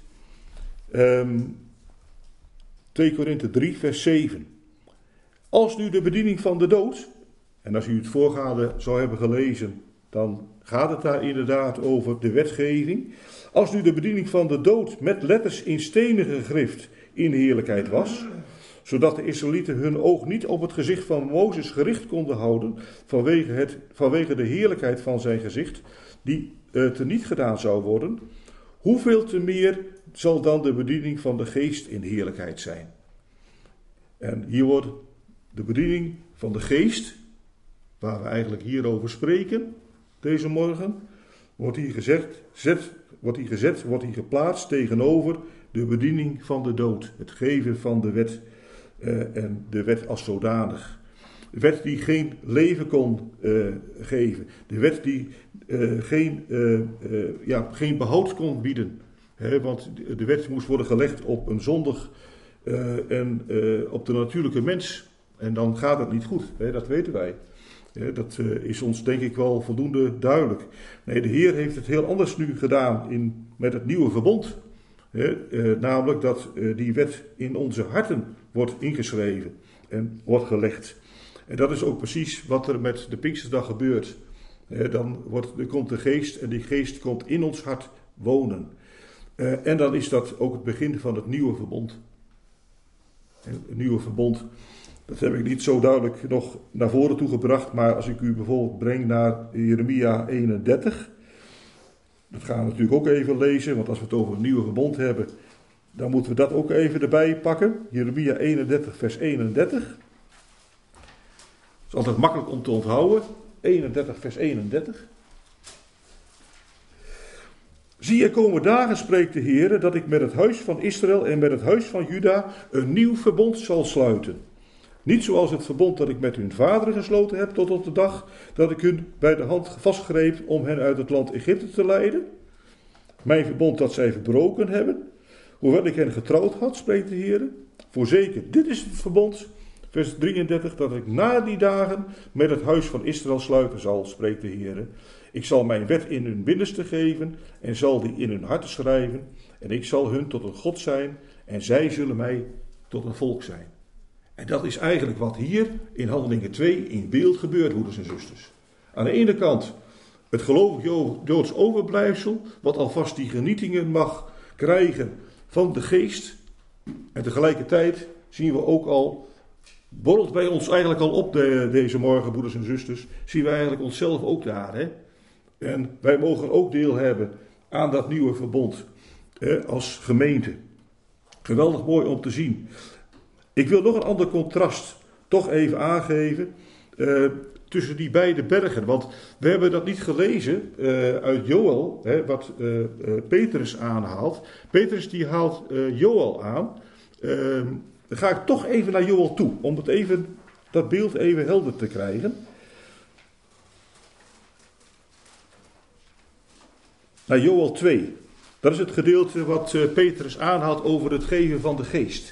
Um, twee Korinthe drie vers zeven. Als nu de bediening van de dood, en als u het voorgaande zou hebben gelezen, dan gaat het daar inderdaad over de wetgeving. Als nu de bediening van de dood met letters in stenen gegrift in heerlijkheid was, zodat de Israëlieten hun oog niet op het gezicht van Mozes gericht konden houden vanwege, het, vanwege de heerlijkheid van zijn gezicht, die uh, teniet gedaan zou worden, hoeveel te meer zal dan de bediening van de geest in heerlijkheid zijn? En hier wordt de bediening van de geest, waar we eigenlijk hierover spreken deze morgen, wordt hier gezegd, zet, wordt hier gezet, wordt hier geplaatst tegenover de bediening van de dood. Het geven van de wet uh, en de wet als zodanig. De wet die geen leven kon uh, geven. De wet die uh, geen, uh, uh, ja, geen behoud kon bieden. He, want de wet moest worden gelegd op een zondig uh, en uh, op de natuurlijke mens. En dan gaat het niet goed. He, dat weten wij. He, dat uh, is ons denk ik wel voldoende duidelijk. Nee, de Heer heeft het heel anders nu gedaan in, met het nieuwe verbond. He, uh, namelijk dat uh, die wet in onze harten wordt ingeschreven en wordt gelegd. En dat is ook precies wat er met de Pinksterdag gebeurt. He, dan wordt, er komt de geest en die geest komt in ons hart wonen. Uh, en dan is dat ook het begin van het nieuwe verbond. Het nieuwe verbond, dat heb ik niet zo duidelijk nog naar voren toe gebracht, maar als ik u bijvoorbeeld breng naar Jeremia eenendertig, dat gaan we natuurlijk ook even lezen, want als we het over het nieuwe verbond hebben, dan moeten we dat ook even erbij pakken. Jeremia eenendertig vers eenendertig. Dat is altijd makkelijk om te onthouden. eenendertig vers eenendertig. Zie, er komen dagen, spreekt de Heer, dat ik met het huis van Israël en met het huis van Juda een nieuw verbond zal sluiten. Niet zoals het verbond dat ik met hun vaderen gesloten heb tot op de dag dat ik hun bij de hand vastgreep om hen uit het land Egypte te leiden. Mijn verbond dat zij verbroken hebben, hoewel ik hen getrouwd had, spreekt de Heer. Voorzeker, dit is het verbond, vers drieëndertig, dat ik na die dagen met het huis van Israël sluiten zal, spreekt de Heer. Ik zal mijn wet in hun binnenste geven en zal die in hun harten schrijven. En ik zal hun tot een God zijn en zij zullen mij tot een volk zijn. En dat is eigenlijk wat hier in Handelingen twee in beeld gebeurt, broeders en zusters. Aan de ene kant het gelovig Joods overblijfsel, wat alvast die genietingen mag krijgen van de geest. En tegelijkertijd zien we ook al, borrelt bij ons eigenlijk al op de, deze morgen, broeders en zusters, zien we eigenlijk onszelf ook daar. Hè? En wij mogen ook deel hebben aan dat nieuwe verbond hè, als gemeente. Geweldig mooi om te zien. Ik wil nog een ander contrast toch even aangeven uh, tussen die beide bergen. Want we hebben dat niet gelezen uh, uit Joël, hè, wat uh, uh, Petrus aanhaalt. Petrus die haalt uh, Joël aan. Uh, dan ga ik toch even naar Joël toe, om het even, dat beeld even helder te krijgen. Naar Joël twee. Dat is het gedeelte wat uh, Petrus aanhaalt over het geven van de geest.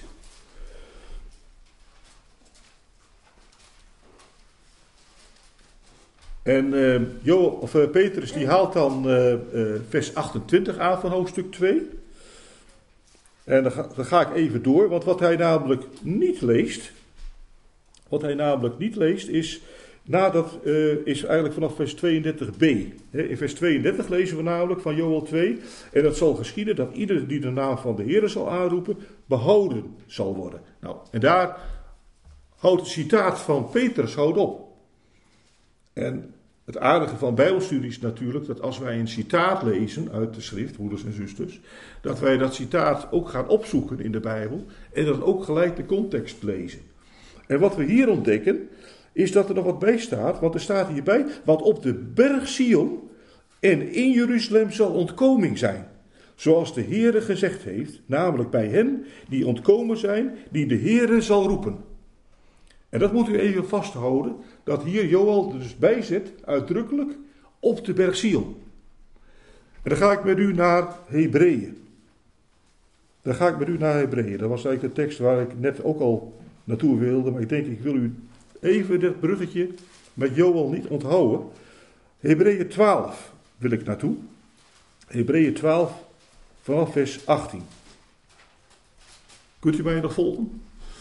En uh, Joël, of, uh, Petrus die haalt dan uh, uh, vers achtentwintig aan van hoofdstuk twee. En dan ga, dan ga ik even door, want wat hij namelijk niet leest, wat hij namelijk niet leest is, nadat, uh, is eigenlijk vanaf vers tweeëndertig b. In vers tweeëndertig lezen we namelijk van Joël twee, en het zal geschieden dat ieder die de naam van de Heere zal aanroepen, behouden zal worden. Nou, en daar houdt het citaat van Petrus houdt op. En het aardige van bijbelstudies is natuurlijk dat als wij een citaat lezen uit de schrift, broeders en zusters, dat wij dat citaat ook gaan opzoeken in de Bijbel en dan ook gelijk de context lezen. En wat we hier ontdekken is dat er nog wat bij staat, want er staat hierbij, want op de berg Sion en in Jeruzalem zal ontkoming zijn. Zoals de Heere gezegd heeft, namelijk bij hen die ontkomen zijn, die de Heere zal roepen. En dat moet u even vasthouden, dat hier Joël er dus bij zet, uitdrukkelijk, op de berg Sion. En dan ga ik met u naar Hebreeën. Dan ga ik met u naar Hebreeën. Dat was eigenlijk de tekst waar ik net ook al naartoe wilde, maar ik denk ik wil u even dit bruggetje met Joël niet onthouden. Hebreeën twaalf wil ik naartoe. Hebreeën twaalf vanaf vers achttien. Kunt u mij nog volgen?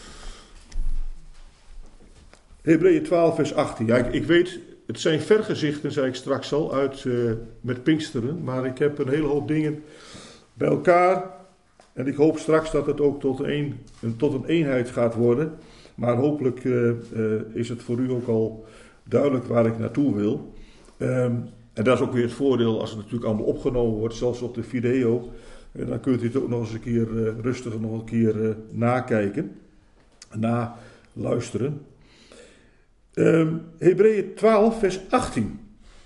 Hebreeën twaalf vers achttien. Ja, ik, ik weet, het zijn vergezichten, zei ik straks al, uit uh, met Pinksteren. Maar ik heb een hele hoop dingen bij elkaar. En ik hoop straks dat het ook tot een, tot een eenheid gaat worden. Maar hopelijk uh, uh, is het voor u ook al duidelijk waar ik naartoe wil. Um, en dat is ook weer het voordeel als het natuurlijk allemaal opgenomen wordt, zelfs op de video. En dan kunt u het ook nog eens een keer uh, rustig nog een keer uh, nakijken, naluisteren. Um, Hebreeën twaalf vers achttien.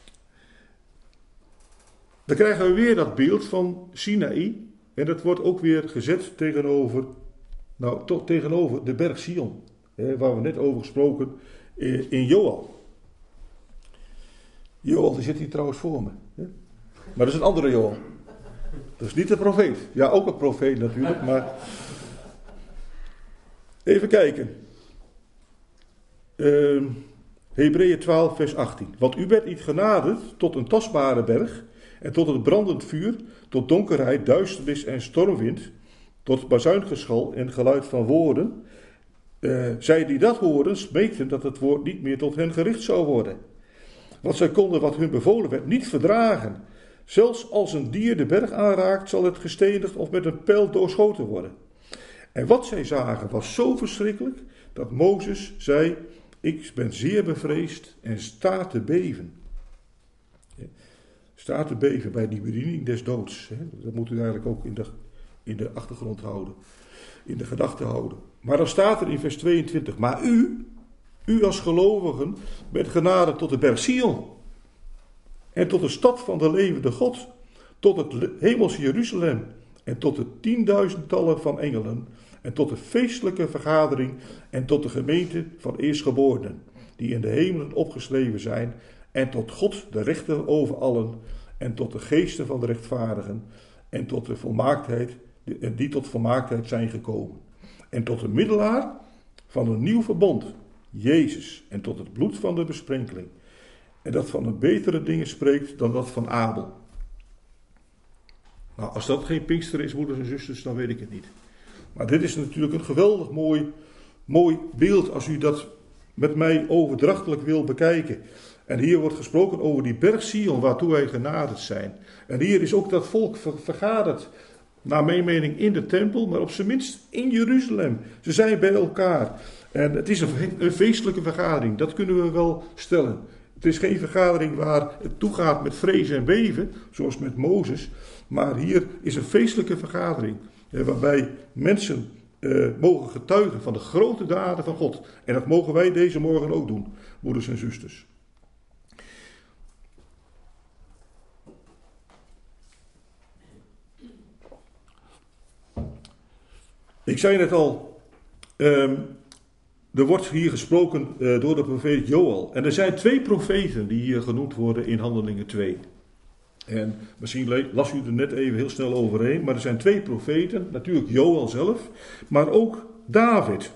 Dan krijgen we weer dat beeld van Sinaï. En dat wordt ook weer gezet tegenover, nou, toch tegenover de berg Sion. Hè, waar we net over gesproken in, in Joël. Joël, die zit hier trouwens voor me. Hè? Maar dat is een andere Joël. Dat is niet de profeet. Ja, ook een profeet natuurlijk, maar... Even kijken. Uh, Hebreeën twaalf vers achttien. Want u bent niet genaderd tot een tastbare berg en tot het brandend vuur, tot donkerheid, duisternis en stormwind, tot bazuingeschal en geluid van woorden. Uh, zij die dat hoorden, smeekten dat het woord niet meer tot hen gericht zou worden. Want zij konden wat hun bevolen werd niet verdragen. Zelfs als een dier de berg aanraakt, zal het gestenigd of met een pijl doorschoten worden. En wat zij zagen was zo verschrikkelijk, dat Mozes zei, ik ben zeer bevreesd en sta te beven. Sta te beven bij die bediening des doods. Dat moet u eigenlijk ook in de, in de achtergrond houden. In de gedachten houden. Maar dan staat er in vers tweeëntwintig. Maar u, u als gelovigen, bent genaderd tot de berg Sion. En tot de stad van de levende God. tot het hemelse Jeruzalem en tot de tienduizendtallen van engelen en tot de feestelijke vergadering en tot de gemeente van eerstgeborenen, die in de hemelen opgeschreven zijn, en tot God, de rechter over allen, en tot de geesten van de rechtvaardigen, en tot de volmaaktheid, die tot volmaaktheid zijn gekomen. En tot de middelaar van een nieuw verbond, Jezus, en tot het bloed van de besprenkeling. En dat van een betere dingen spreekt dan dat van Abel. Nou, als dat geen Pinkster is, moeders en zusters, dan weet ik het niet. Maar dit is natuurlijk een geweldig mooi, mooi beeld als u dat met mij overdrachtelijk wil bekijken. En hier wordt gesproken over die berg Sion waartoe wij genaderd zijn. En hier is ook dat volk vergaderd, naar mijn mening, in de tempel, maar op zijn minst in Jeruzalem. Ze zijn bij elkaar. En het is een, een feestelijke vergadering, dat kunnen we wel stellen. Het is geen vergadering waar het toegaat met vrees en beven, zoals met Mozes. Maar hier is een feestelijke vergadering, eh, waarbij mensen eh, mogen getuigen van de grote daden van God. En dat mogen wij deze morgen ook doen, moeders en zusters. Ik zei net al, um, er wordt hier gesproken uh, door de profeet Joël. En er zijn twee profeten die hier genoemd worden in Handelingen twee. En misschien las u er net even heel snel overheen, maar er zijn twee profeten, natuurlijk Joël zelf, maar ook David.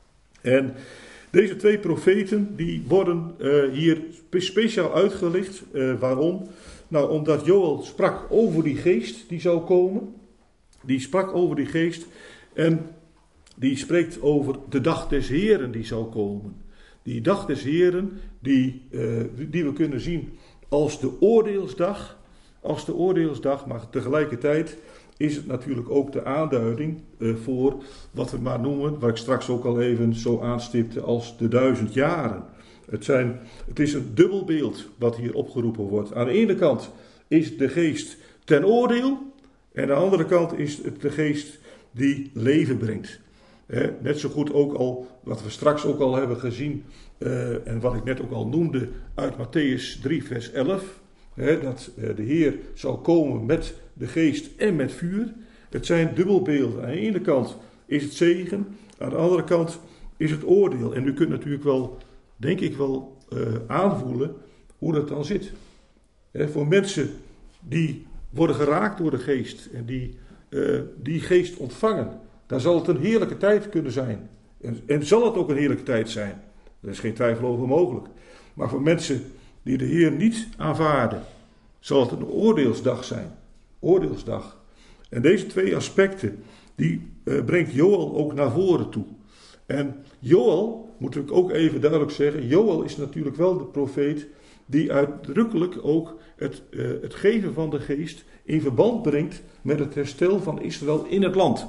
En deze twee profeten die worden uh, hier speciaal uitgelicht. Uh, waarom? Nou, omdat Joël sprak over die geest die zou komen. Die sprak over die geest en die spreekt over de dag des Heren die zou komen. Die dag des Heren die, uh, die we kunnen zien als de oordeelsdag. Als de oordeelsdag, maar tegelijkertijd is het natuurlijk ook de aanduiding uh, voor wat we maar noemen, waar ik straks ook al even zo aanstipte, als de duizend jaren. Het, zijn, het is een dubbel beeld wat hier opgeroepen wordt. Aan de ene kant is de geest ten oordeel en aan de andere kant is het de geest die leven brengt. He, net zo goed ook al, wat we straks ook al hebben gezien uh, en wat ik net ook al noemde uit Mattheüs drie vers elf. He, dat uh, de Heer zal komen met de geest en met vuur. Het zijn dubbelbeelden. Aan de ene kant is het zegen, aan de andere kant is het oordeel. En u kunt natuurlijk wel, denk ik wel, uh, aanvoelen hoe dat dan zit. He, voor mensen die worden geraakt door de geest en die uh, die geest ontvangen, dan zal het een heerlijke tijd kunnen zijn. En, en zal het ook een heerlijke tijd zijn. Er is geen twijfel over mogelijk. Maar voor mensen die de Heer niet aanvaarden, zal het een oordeelsdag zijn. Oordeelsdag. En deze twee aspecten, die uh, brengt Joël ook naar voren toe. En Joël, moet ik ook even duidelijk zeggen, Joël is natuurlijk wel de profeet die uitdrukkelijk ook het, uh, het geven van de geest in verband brengt met het herstel van Israël in het land.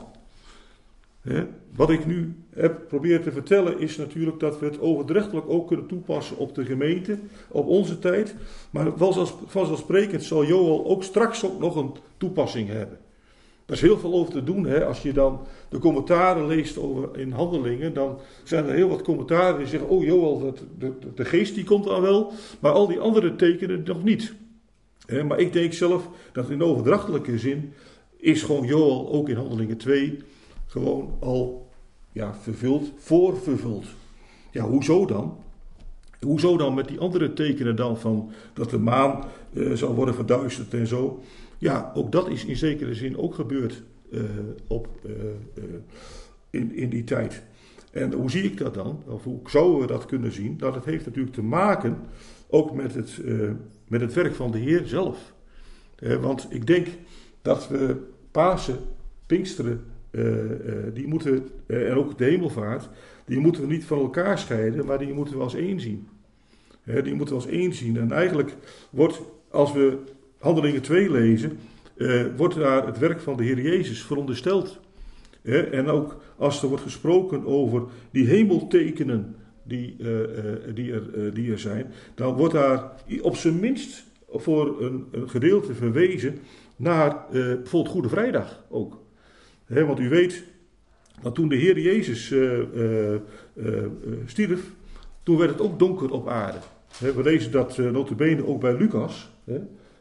He, wat ik nu heb proberen te vertellen is natuurlijk dat we het overdrachtelijk ook kunnen toepassen op de gemeente, op onze tijd. Maar vanzelfsprekend zal Joël ook straks ook nog een toepassing hebben. Daar is heel veel over te doen. Hè. Als je dan de commentaren leest over in Handelingen, dan zijn er heel wat commentaren die zeggen, oh Joël, de, de, de geest die komt dan wel, maar al die andere tekenen nog niet. He, maar ik denk zelf dat in overdrachtelijke zin is gewoon Joël ook in Handelingen twee gewoon al ja, vervuld, voorvervuld. Ja, hoezo dan? Hoezo dan met die andere tekenen dan van dat de maan uh, zal worden verduisterd en zo? Ja, ook dat is in zekere zin ook gebeurd uh, op, uh, uh, in, in die tijd. En hoe zie ik dat dan? Of hoe zouden we dat kunnen zien? Nou, dat heeft natuurlijk te maken ook met het, uh, met het werk van de Heer zelf. Uh, want ik denk dat we Pasen, Pinksteren, Uh, uh, die moeten, uh, en ook de hemelvaart, die moeten we niet van elkaar scheiden, maar die moeten we als één zien. Uh, die moeten we als één zien. En eigenlijk wordt, als we Handelingen twee lezen, uh, wordt daar het werk van de Heer Jezus verondersteld. Uh, en ook als er wordt gesproken over die hemeltekenen die, uh, uh, die, er, uh, die er zijn, dan wordt daar op zijn minst voor een, een gedeelte verwezen naar uh, bijvoorbeeld Goede Vrijdag ook. He, want u weet dat toen de Heer Jezus uh, uh, uh, stierf, toen werd het ook donker op aarde. He, we lezen dat uh, nota bene ook bij Lucas. He,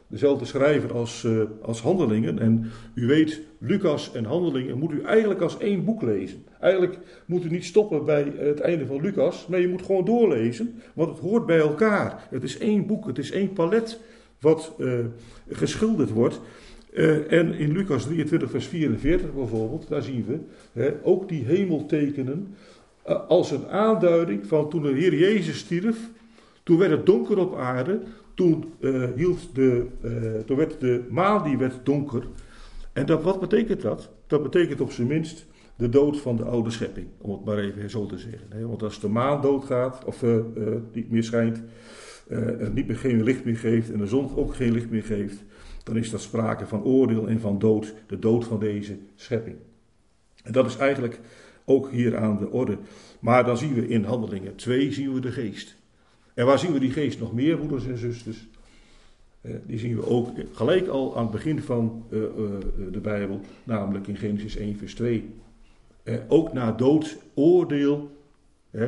dezelfde schrijver als, uh, als Handelingen. En u weet, Lucas en Handelingen moet u eigenlijk als één boek lezen. Eigenlijk moet u niet stoppen bij het einde van Lucas, maar je moet gewoon doorlezen, want het hoort bij elkaar. Het is één boek, het is één palet wat uh, geschilderd wordt. Uh, en in Lucas drieëntwintig vers vierenveertig bijvoorbeeld, daar zien we hè, ook die hemeltekenen uh, als een aanduiding van toen de Heer Jezus stierf. Toen werd het donker op aarde, toen, uh, hield de, uh, toen werd de maan die werd donker. En dat, wat betekent dat? Dat betekent op zijn minst de dood van de oude schepping, om het maar even zo te zeggen. Hè? Want als de maan doodgaat, of uh, uh, niet meer schijnt, uh, en niet meer geen licht meer geeft en de zon ook geen licht meer geeft, dan is dat sprake van oordeel en van dood, de dood van deze schepping. En dat is eigenlijk ook hier aan de orde. Maar dan zien we in Handelingen twee zien we de geest. En waar zien we die geest nog meer, broeders en zusters? Uh, die zien we ook gelijk al aan het begin van uh, uh, de Bijbel, namelijk in Genesis één vers twee. Uh, ook na dood, oordeel. Uh,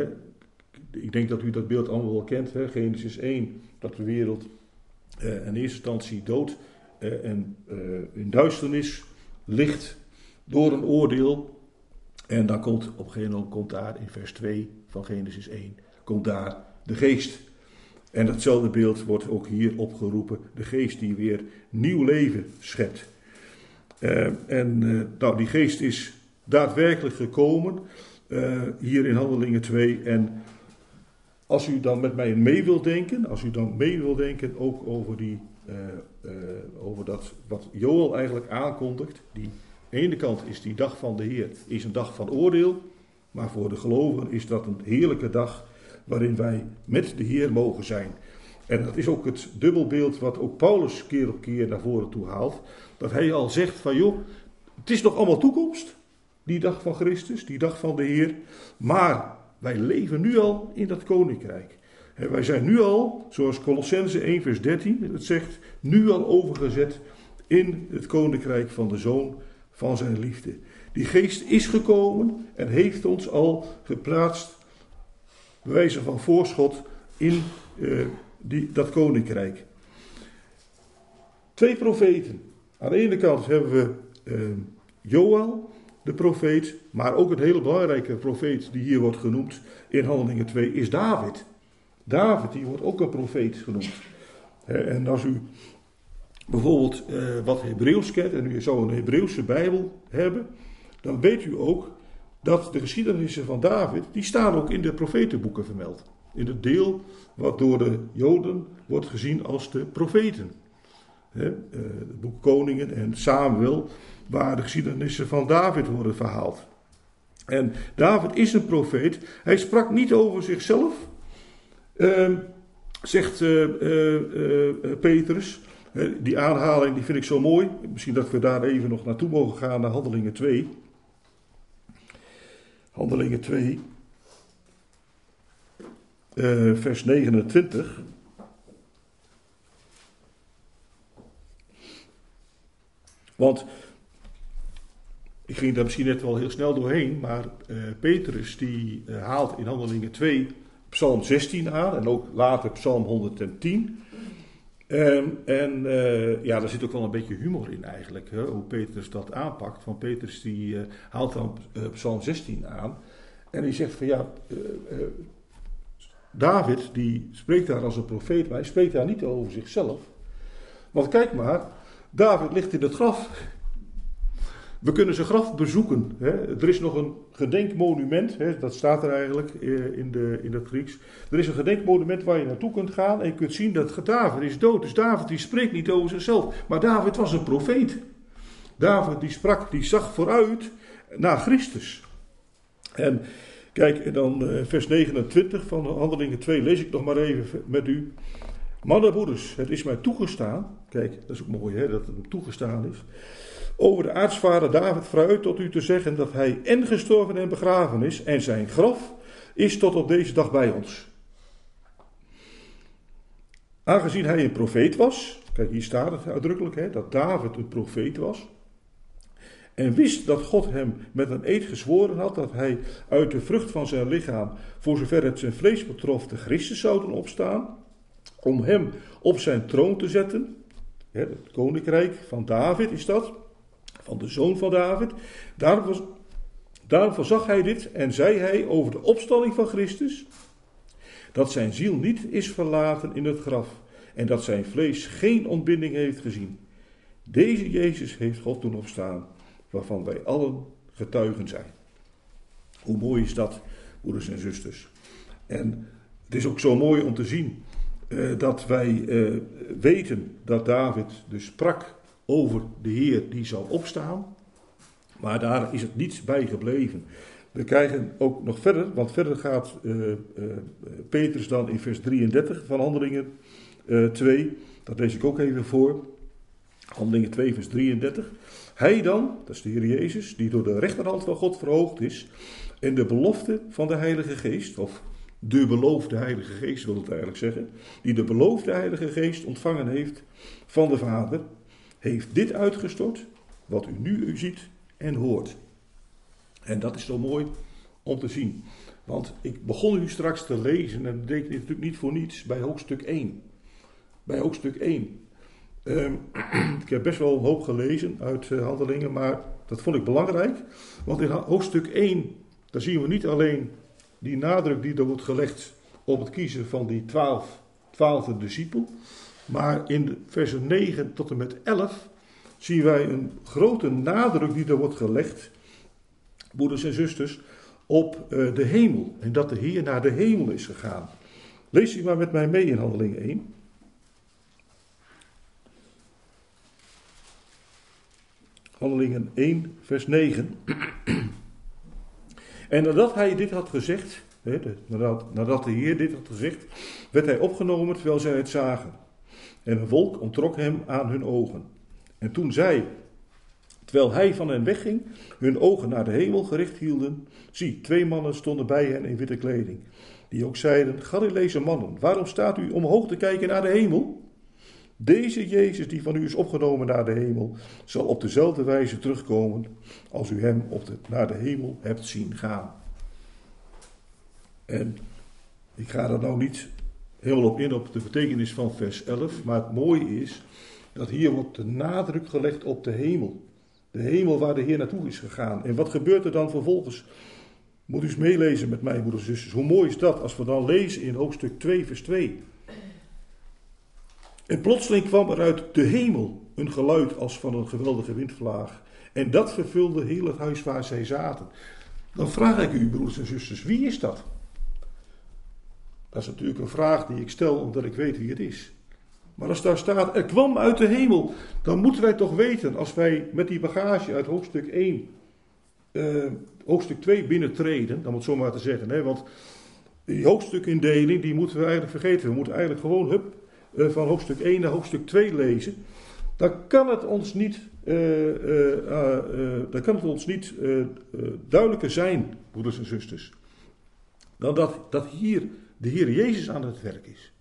ik denk dat u dat beeld allemaal wel kent. Hè? Genesis één, dat de wereld uh, in eerste instantie dood uh, en uh, in duisternis ligt door een oordeel. En dan komt op een gegeven moment komt daar in vers twee van Genesis één, komt daar de geest. En datzelfde beeld wordt ook hier opgeroepen. De geest die weer nieuw leven schept. Uh, en uh, nou, die geest is daadwerkelijk gekomen. Uh, hier in Handelingen twee. En als u dan met mij mee wilt denken. Als u dan mee wilt denken ook over, die, uh, uh, over dat wat Joël eigenlijk aankondigt. Die, aan de ene kant is die dag van de Heer is een dag van oordeel. Maar voor de gelovigen is dat een heerlijke dag waarin wij met de Heer mogen zijn. En dat is ook het dubbelbeeld wat ook Paulus keer op keer naar voren toe haalt. Dat hij al zegt van joh, het is nog allemaal toekomst. Die dag van Christus, die dag van de Heer. Maar wij leven nu al in dat koninkrijk. En wij zijn nu al, zoals Colossenzen één vers dertien het zegt, nu al overgezet in het koninkrijk van de Zoon van zijn liefde. Die geest is gekomen en heeft ons al geplaatst, bij wijze van voorschot, in uh, die, dat koninkrijk. Twee profeten. Aan de ene kant hebben we uh, Joël, de profeet, maar ook een hele belangrijke profeet die hier wordt genoemd in Handelingen twee is David. David, die wordt ook een profeet genoemd. Uh, en als u bijvoorbeeld uh, wat Hebreeuws kent en u zou een Hebreeuwse Bijbel hebben, dan weet u ook dat de geschiedenissen van David, die staan ook in de profetenboeken vermeld. In het deel wat door de Joden wordt gezien als de profeten. He, uh, het boek Koningen en Samuel, waar de geschiedenissen van David worden verhaald. En David is een profeet. Hij sprak niet over zichzelf, uh, zegt uh, uh, uh, Petrus. Uh, die aanhaling die vind ik zo mooi. Misschien dat we daar even nog naartoe mogen gaan naar Handelingen twee. Handelingen twee, uh, vers negenentwintig. Want, ik ging daar misschien net wel heel snel doorheen, maar uh, Petrus die uh, haalt in Handelingen twee Psalm zestien aan en ook later Psalm honderdtien. Um, en uh, ja, daar zit ook wel een beetje humor in eigenlijk, hè, hoe Petrus dat aanpakt. Want Petrus die uh, haalt dan uh, Psalm zestien aan en die zegt van ja, uh, uh, David die spreekt daar als een profeet, maar hij spreekt daar niet over zichzelf. Want kijk maar, David ligt in het graf. We kunnen zijn graf bezoeken. Hè. Er is nog een gedenkmonument, hè, dat staat er eigenlijk in, de, in het Grieks. Er is een gedenkmonument waar je naartoe kunt gaan en je kunt zien dat David is dood. Dus David die spreekt niet over zichzelf, maar David was een profeet. David die sprak, die zag vooruit naar Christus. En kijk, en dan uh, vers negenentwintig van Handelingen twee lees ik nog maar even met u. Mannen en broeders, het is mij toegestaan, kijk, dat is ook mooi hè, dat het hem toegestaan is, over de aartsvader David vooruit tot u te zeggen dat hij en gestorven en begraven is en zijn graf is tot op deze dag bij ons. Aangezien hij een profeet was, kijk hier staat het uitdrukkelijk hè, dat David een profeet was, en wist dat God hem met een eed gezworen had dat hij uit de vrucht van zijn lichaam, voor zover het zijn vlees betrof, de Christus zou doen opstaan, om hem op zijn troon te zetten. het koninkrijk van David is dat, van de zoon van David. Daarom, daarom voorzag hij dit en zei hij over de opstanding van Christus, dat zijn ziel niet is verlaten in het graf en dat zijn vlees geen ontbinding heeft gezien. Deze Jezus heeft God doen opstaan, waarvan wij allen getuigen zijn. Hoe mooi is dat, broeders en zusters. En het is ook zo mooi om te zien uh, dat wij uh, weten dat David dus sprak over de Heer die zal opstaan. Maar daar is het niets bij gebleven. We krijgen ook nog verder, want verder gaat uh, uh, Petrus dan in vers drieëndertig van Handelingen uh, twee. Dat lees ik ook even voor. Handelingen twee vers drieëndertig. Hij dan, dat is de Heer Jezus, die door de rechterhand van God verhoogd is en de belofte van de Heilige Geest, of de beloofde Heilige Geest wil het eigenlijk zeggen, die de beloofde Heilige Geest ontvangen heeft van de Vader, heeft dit uitgestort, wat u nu u ziet en hoort. En dat is zo mooi om te zien. Want ik begon u straks te lezen, en dat deed ik natuurlijk niet voor niets, bij hoofdstuk één. Bij hoofdstuk één. Um, ik heb best wel een hoop gelezen uit uh, Handelingen, maar dat vond ik belangrijk. Want in hoofdstuk één, daar zien we niet alleen die nadruk die er wordt gelegd op het kiezen van die twaalf, twaalfde discipel. Maar in de versen negen tot en met elf zien wij een grote nadruk die er wordt gelegd, broeders en zusters, op uh, de hemel. En dat de Heer naar de hemel is gegaan. Lees u maar met mij mee in Handelingen één. Handelingen één, vers negen. En nadat hij dit had gezegd, hè, de, nadat, nadat de Heer dit had gezegd, werd hij opgenomen terwijl zij het zagen. En een wolk onttrok hem aan hun ogen. En toen zij, terwijl hij van hen wegging, hun ogen naar de hemel gericht hielden, zie, twee mannen stonden bij hen in witte kleding, die ook zeiden, Galileese mannen, waarom staat u omhoog te kijken naar de hemel? Deze Jezus die van u is opgenomen naar de hemel, zal op dezelfde wijze terugkomen als u hem op de, naar de hemel hebt zien gaan. En ik ga er nou niet helemaal op in op de betekenis van vers elf, maar het mooie is dat hier wordt de nadruk gelegd op de hemel. De hemel waar de Heer naartoe is gegaan. En wat gebeurt er dan vervolgens? Moet u eens meelezen met mij, broeders en zusters. Hoe mooi is dat als we dan lezen in hoofdstuk twee vers twee. En plotseling kwam er uit de hemel een geluid als van een geweldige windvlaag. En dat vervulde heel het huis waar zij zaten. Dan vraag ik u, broeders en zusters, wie is dat? Dat is natuurlijk een vraag die ik stel omdat ik weet wie het is. Maar als daar staat, er kwam uit de hemel, dan moeten wij toch weten, als wij met die bagage uit hoofdstuk één, uh, hoofdstuk twee binnentreden, dan moet het zo maar te zeggen. Hè, want die hoofdstukindeling, die moeten we eigenlijk vergeten. We moeten eigenlijk gewoon hup, uh, van hoofdstuk één naar hoofdstuk twee lezen. Dan kan het ons niet, uh, uh, uh, uh, dan kan het ons niet uh, uh, duidelijker zijn, broeders en zusters, dan dat, dat hier de Heer Jezus aan het werk is.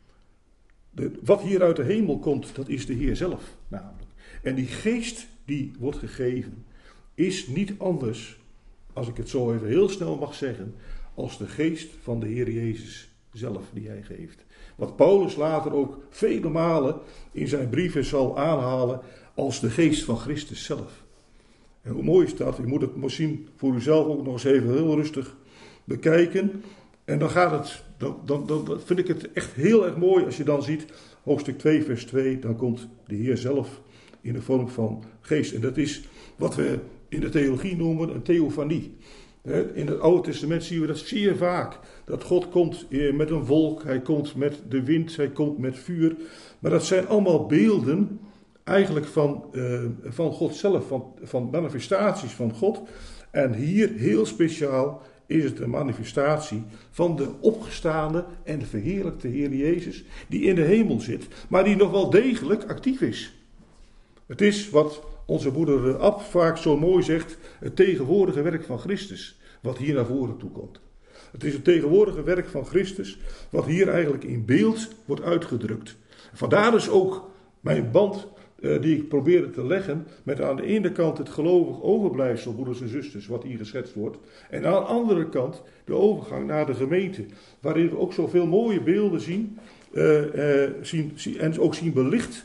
De, wat hier uit de hemel komt, dat is de Heer zelf namelijk. En die geest die wordt gegeven, is niet anders, als ik het zo even heel snel mag zeggen, als de geest van de Heer Jezus zelf die hij geeft. Wat Paulus later ook vele malen in zijn brieven zal aanhalen als de geest van Christus zelf. En hoe mooi is dat? U moet het misschien voor uzelf ook nog eens even heel rustig bekijken. En dan gaat het, dan, dan, dan vind ik het echt heel erg mooi als je dan ziet, hoofdstuk twee vers twee, dan komt de Heer zelf in de vorm van geest. En dat is wat we in de theologie noemen een theofanie. In het Oude Testament zien we dat zeer vaak. Dat God komt met een wolk, hij komt met de wind, hij komt met vuur. Maar dat zijn allemaal beelden eigenlijk van, uh, van God zelf, van, van manifestaties van God. En hier heel speciaal is het een manifestatie van de opgestaande en verheerlijkte Heer Jezus, die in de hemel zit, maar die nog wel degelijk actief is. Het is wat onze broeder Ab vaak zo mooi zegt, het tegenwoordige werk van Christus, wat hier naar voren toe komt. Het is het tegenwoordige werk van Christus, wat hier eigenlijk in beeld wordt uitgedrukt. Vandaar dus ook mijn band uh, die ik probeerde te leggen met aan de ene kant het gelovig overblijfsel, broeders en zusters, wat hier geschetst wordt. En aan de andere kant de overgang naar de gemeente, waarin we ook zoveel mooie beelden zien, uh, uh, zien, zien en ook zien belicht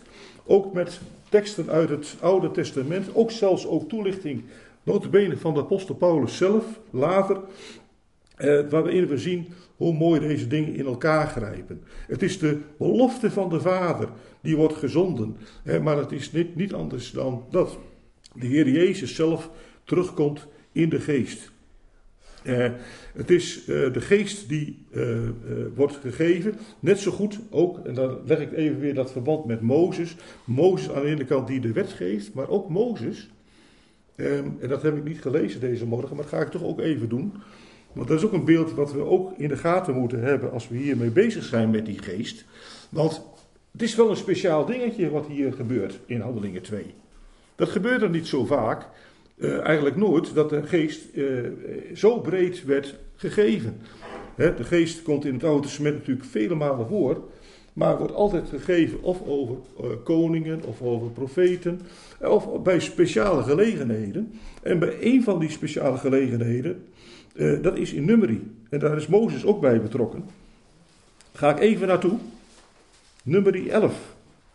ook met teksten uit het Oude Testament, ook zelfs ook toelichting, nota bene van de apostel Paulus zelf, later, eh, waarin we zien hoe mooi deze dingen in elkaar grijpen. Het is de belofte van de Vader die wordt gezonden, hè, maar het is niet, niet anders dan dat de Heer Jezus zelf terugkomt in de geest. Uh, het is uh, de geest die uh, uh, wordt gegeven, net zo goed ook, en dan leg ik even weer dat verband met Mozes. Mozes aan de ene kant die de wet geeft, maar ook Mozes, um, en dat heb ik niet gelezen deze morgen, maar dat ga ik toch ook even doen. Want dat is ook een beeld wat we ook in de gaten moeten hebben als we hiermee bezig zijn met die geest. Want het is wel een speciaal dingetje wat hier gebeurt in Handelingen twee. Dat gebeurt er niet zo vaak. Uh, eigenlijk nooit dat de geest uh, zo breed werd gegeven. He, de geest komt in het Oude Testament natuurlijk vele malen voor, maar wordt altijd gegeven of over uh, koningen of over profeten, of bij speciale gelegenheden. En bij een van die speciale gelegenheden, uh, dat is in Numeri, en daar is Mozes ook bij betrokken. Ga ik even naartoe. Numeri elf.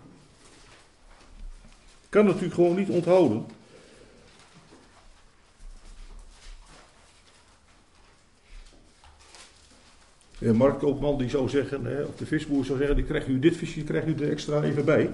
Ik kan het natuurlijk gewoon niet onthouden. Mark Koopman die zou zeggen, hè, of de visboer zou zeggen, die krijgt u dit visje, krijgt u er extra even bij.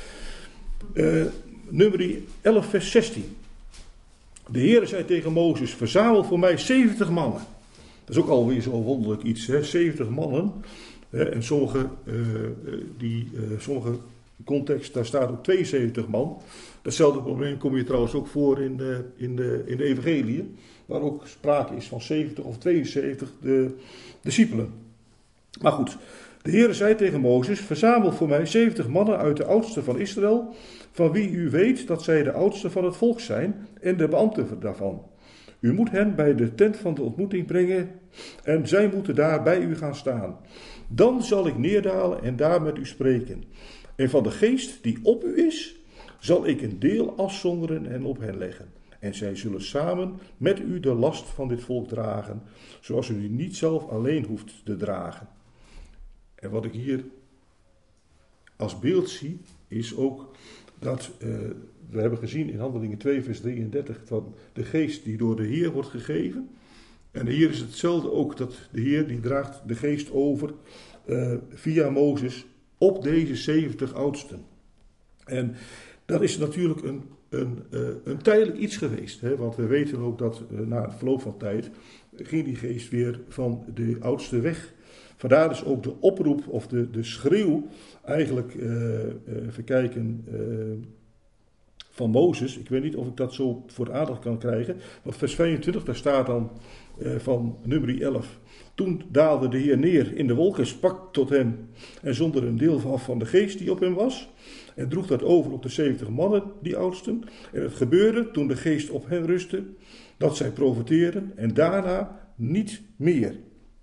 Uh, Numeri elf vers zestien. De Heere zei tegen Mozes, verzamel voor mij zeventig mannen. Dat is ook alweer zo wonderlijk iets, hè? zeventig mannen. Hè? En sommige, uh, die, uh, sommige context, daar staat ook tweeënzeventig man. Datzelfde probleem kom je trouwens ook voor in de, in de, in de evangelie, waar ook sprake is van zeventig of tweeënzeventig de discipelen. Maar goed, de Heere zei tegen Mozes, verzamel voor mij zeventig mannen uit de oudsten van Israël, van wie u weet dat zij de oudsten van het volk zijn en de beambten daarvan. U moet hen bij de tent van de ontmoeting brengen en zij moeten daar bij u gaan staan. Dan zal ik neerdalen en daar met u spreken. En van de geest die op u is, zal ik een deel afzonderen en op hen leggen. En zij zullen samen met u de last van dit volk dragen, zoals u die niet zelf alleen hoeft te dragen. En wat ik hier als beeld zie, is ook dat, uh, we hebben gezien in Handelingen twee vers drieëndertig, van de geest die door de Heer wordt gegeven. En hier is hetzelfde ook, dat de Heer die draagt de geest over uh, via Mozes op deze zeventig oudsten. En dat is natuurlijk een, een, uh, een tijdelijk iets geweest. Hè? Want we weten ook dat uh, na het verloop van tijd ging die geest weer van de oudsten weg. Vandaar dus ook de oproep of de, de schreeuw eigenlijk, uh, uh, even kijken, uh, van Mozes. Ik weet niet of ik dat zo voor de aandacht kan krijgen. Want vers vijfentwintig, daar staat dan uh, van Numeri elf. Toen daalde de Heer neer in de wolken, sprak tot hem en zond er een deel af van de geest die op hem was. En droeg dat over op de zeventig mannen, die oudsten. En het gebeurde toen de geest op hen rustte, dat zij profeteerden en daarna niet meer.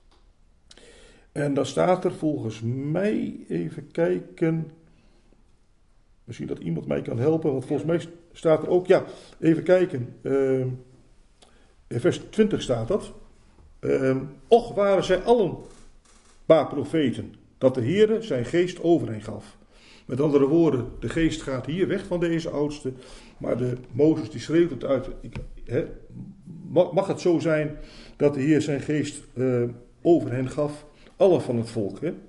En dan staat er volgens mij, even kijken, misschien dat iemand mij kan helpen, want volgens mij staat er ook, ja, even kijken, uh, in vers twintig staat dat. Uh, Och waren zij allen paar profeten, dat de Heere zijn geest over hen gaf. Met andere woorden, de geest gaat hier weg van deze oudsten, maar de Mozes die schreeuwt het uit. Ik, he, mag het zo zijn dat de Heer zijn geest uh, over hen gaf, alle van het volk. Hè?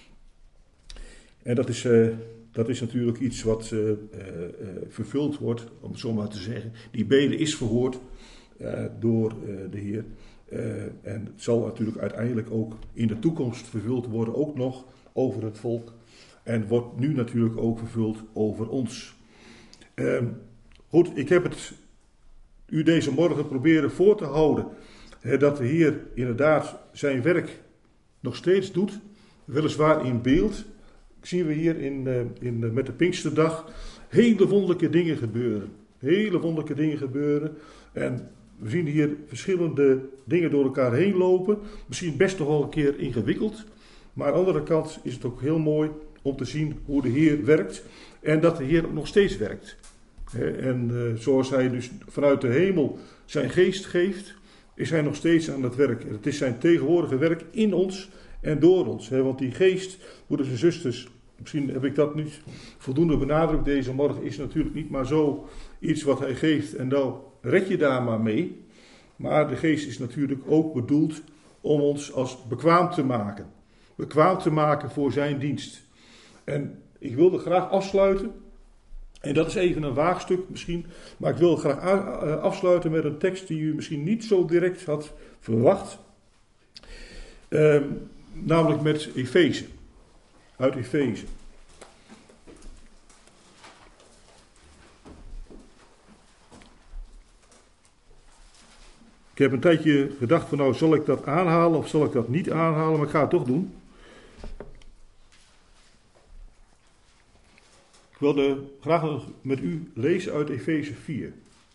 En dat is, uh, dat is natuurlijk iets wat uh, uh, vervuld wordt, om het zo maar te zeggen. Die bede is verhoord uh, door uh, de Heer. Uh, en het zal natuurlijk uiteindelijk ook in de toekomst vervuld worden, ook nog over het volk. En wordt nu natuurlijk ook vervuld over ons. Uh, goed, ik heb het u deze morgen proberen voor te houden. Hè, dat de Heer inderdaad zijn werk nog steeds doet. Weliswaar in beeld. Zien we hier in, uh, in, uh, met de Pinksterdag hele wonderlijke dingen gebeuren. Hele wonderlijke dingen gebeuren. En we zien hier verschillende dingen door elkaar heen lopen. Misschien best nog wel een keer ingewikkeld. Maar aan de andere kant is het ook heel mooi om te zien hoe de Heer werkt. En dat de Heer ook nog steeds werkt. En uh, zoals hij dus vanuit de hemel zijn geest geeft, is hij nog steeds aan het werk. Het is zijn tegenwoordige werk in ons en door ons. Want die geest, broeders en zusters, misschien heb ik dat niet voldoende benadrukt deze morgen, is natuurlijk niet maar zo iets wat hij geeft en dan red je daar maar mee. Maar de geest is natuurlijk ook bedoeld om ons als bekwaam te maken. Bekwaam te maken voor zijn dienst. En ik wilde graag afsluiten. En dat is even een waagstuk misschien. Maar ik wil graag afsluiten met een tekst die u misschien niet zo direct had verwacht. Uh, namelijk met Efeze. Uit Efeze. Ik heb een tijdje gedacht van nou zal ik dat aanhalen of zal ik dat niet aanhalen. Maar ik ga het toch doen. Ik wilde graag met u lezen uit Efeze vier.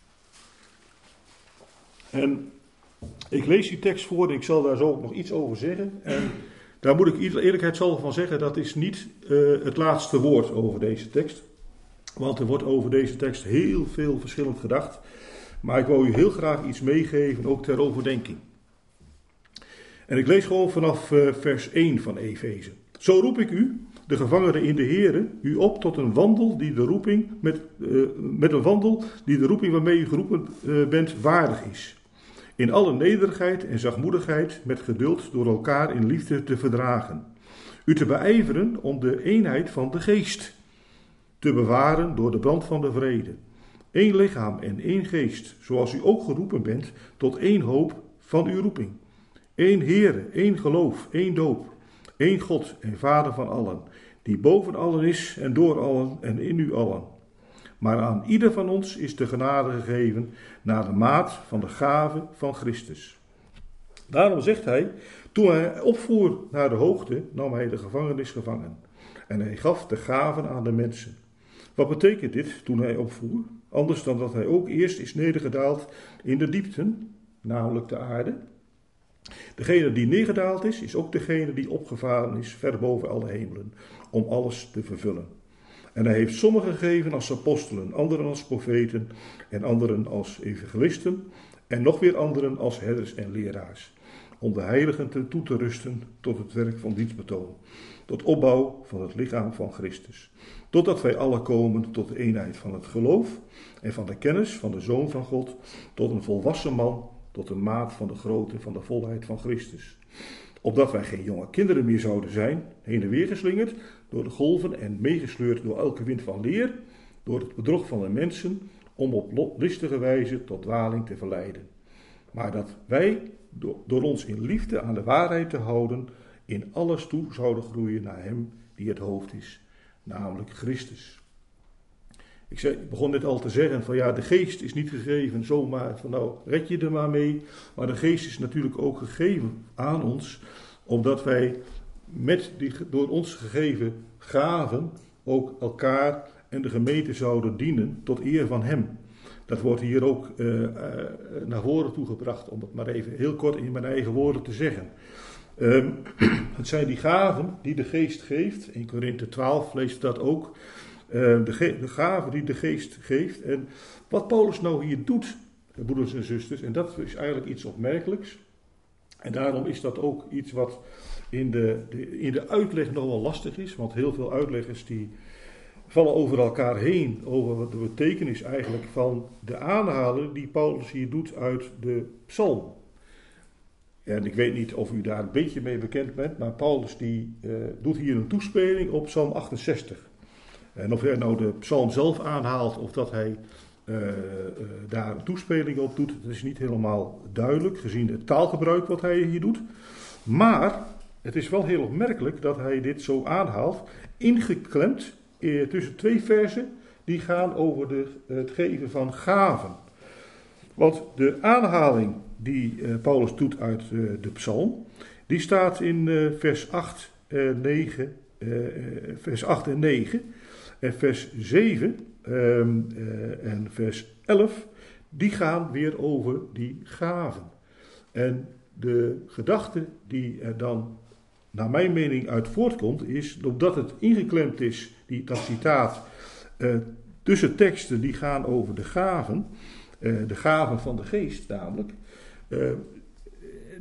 En ik lees die tekst voor en ik zal daar zo ook nog iets over zeggen. En daar moet ik eerlijkheidshalve van zeggen, dat is niet uh, het laatste woord over deze tekst. Want er wordt over deze tekst heel veel verschillend gedacht. Maar ik wil u heel graag iets meegeven, ook ter overdenking. En ik lees gewoon vanaf uh, vers één van Efeze. Zo roep ik u, de gevangenen in de Here, u op tot een wandel die de roeping met, uh, met een wandel die de roeping waarmee u geroepen uh, bent waardig is. In alle nederigheid en zachtmoedigheid met geduld door elkaar in liefde te verdragen. U te beijveren om de eenheid van de geest te bewaren door de band van de vrede. Eén lichaam en één geest, zoals u ook geroepen bent tot één hoop van uw roeping. Eén Heere, één geloof, één doop. Eén God en Vader van allen, die boven allen is en door allen en in u allen. Maar aan ieder van ons is de genade gegeven naar de maat van de gave van Christus. Daarom zegt hij, toen hij opvoer naar de hoogte, nam hij de gevangenis gevangen. En hij gaf de gaven aan de mensen. Wat betekent dit toen hij opvoer? Anders dan dat hij ook eerst is nedergedaald in de diepten, namelijk de aarde. Degene die neergedaald is, is ook degene die opgevaren is ver boven alle hemelen, om alles te vervullen. En hij heeft sommigen gegeven als apostelen, anderen als profeten en anderen als evangelisten en nog weer anderen als herders en leraars, om de heiligen te, toe te rusten tot het werk van dienstbetoon, tot opbouw van het lichaam van Christus, totdat wij alle komen tot de eenheid van het geloof en van de kennis van de Zoon van God, tot een volwassen man, tot de maat van de grootte van de volheid van Christus. Opdat wij geen jonge kinderen meer zouden zijn, heen en weer geslingerd door de golven en meegesleurd door elke wind van leer, door het bedrog van de mensen, om op listige wijze tot dwaling te verleiden. Maar dat wij, door ons in liefde aan de waarheid te houden, in alles toe zouden groeien naar hem die het hoofd is, namelijk Christus. Ik, zei, ik begon net al te zeggen van ja, de geest is niet gegeven zomaar van nou red je er maar mee. Maar de geest is natuurlijk ook gegeven aan ons, omdat wij met die door ons gegeven gaven ook elkaar en de gemeente zouden dienen tot eer van hem. Dat wordt hier ook uh, uh, naar voren toegebracht, om het maar even heel kort in mijn eigen woorden te zeggen. Um, het zijn die gaven die de geest geeft. In Korinthe twaalf leest dat ook. Uh, de, ge- de gaven die de geest geeft. En wat Paulus nou hier doet, broeders en zusters, en dat is eigenlijk iets opmerkelijks. En daarom is dat ook iets wat in de, de, in de uitleg nog wel lastig is. Want heel veel uitleggers die vallen over elkaar heen over wat de betekenis eigenlijk van de aanhalen die Paulus hier doet uit de psalm. En ik weet niet of u daar een beetje mee bekend bent, maar Paulus die uh, doet hier een toespeling op psalm achtenzestig. En of hij nou de psalm zelf aanhaalt of dat hij uh, uh, daar een toespeling op doet, dat is niet helemaal duidelijk gezien het taalgebruik wat hij hier doet. Maar het is wel heel opmerkelijk dat hij dit zo aanhaalt, ingeklemd eh, tussen twee versen die gaan over de, het geven van gaven. Want de aanhaling die uh, Paulus doet uit uh, de psalm, die staat in uh, vers acht, uh, negen, uh, vers acht en negen. En vers zeven um, uh, en vers elf, die gaan weer over die gaven. En de gedachte die er dan, naar mijn mening, uit voortkomt, is, doordat het ingeklemd is, die, dat citaat, uh, tussen teksten die gaan over de gaven, uh, de gaven van de geest namelijk, uh,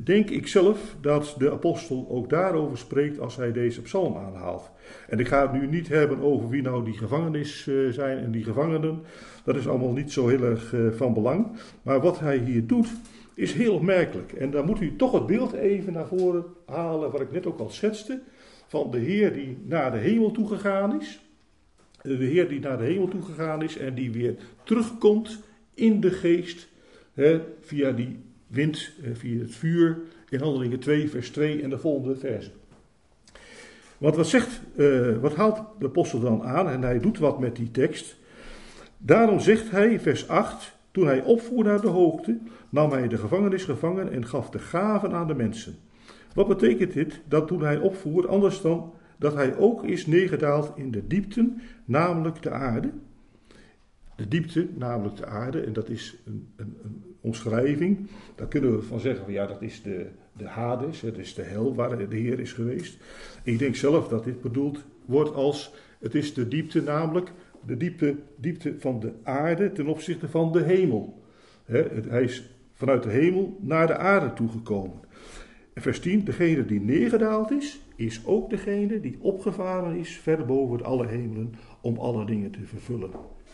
denk ik zelf dat de apostel ook daarover spreekt als hij deze psalm aanhaalt. En ik ga het nu niet hebben over wie nou die gevangenis uh, zijn en die gevangenen. Dat is allemaal niet zo heel erg uh, van belang. Maar wat hij hier doet is heel opmerkelijk. En dan moet u toch het beeld even naar voren halen wat ik net ook al schetste. Van de Heer die naar de hemel toegegaan is. De Heer die naar de hemel toegegaan is en die weer terugkomt in de geest. Hè, via die wind, via het vuur. In Handelingen twee vers twee en de volgende versen. Want wat zegt, uh, wat haalt de apostel dan aan? En hij doet wat met die tekst. Daarom zegt hij, vers acht. Toen hij opvoer naar de hoogte, nam hij de gevangenis gevangen en gaf de gaven aan de mensen. Wat betekent dit? Dat toen hij opvoer, anders dan dat hij ook is neergedaald in de diepten, namelijk de aarde. De diepte, namelijk de aarde, en dat is een, een, een omschrijving. Daar kunnen we van zeggen, van, ja, dat is de, de Hades, het is de hel waar de Heer is geweest. Ik denk zelf dat dit bedoeld wordt als, het is de diepte, namelijk de diepte, diepte van de aarde ten opzichte van de hemel. He, hij is vanuit de hemel naar de aarde toegekomen. En vers tien, degene die neergedaald is, is ook degene die opgevaren is ver boven alle hemelen om alle dingen te vervullen.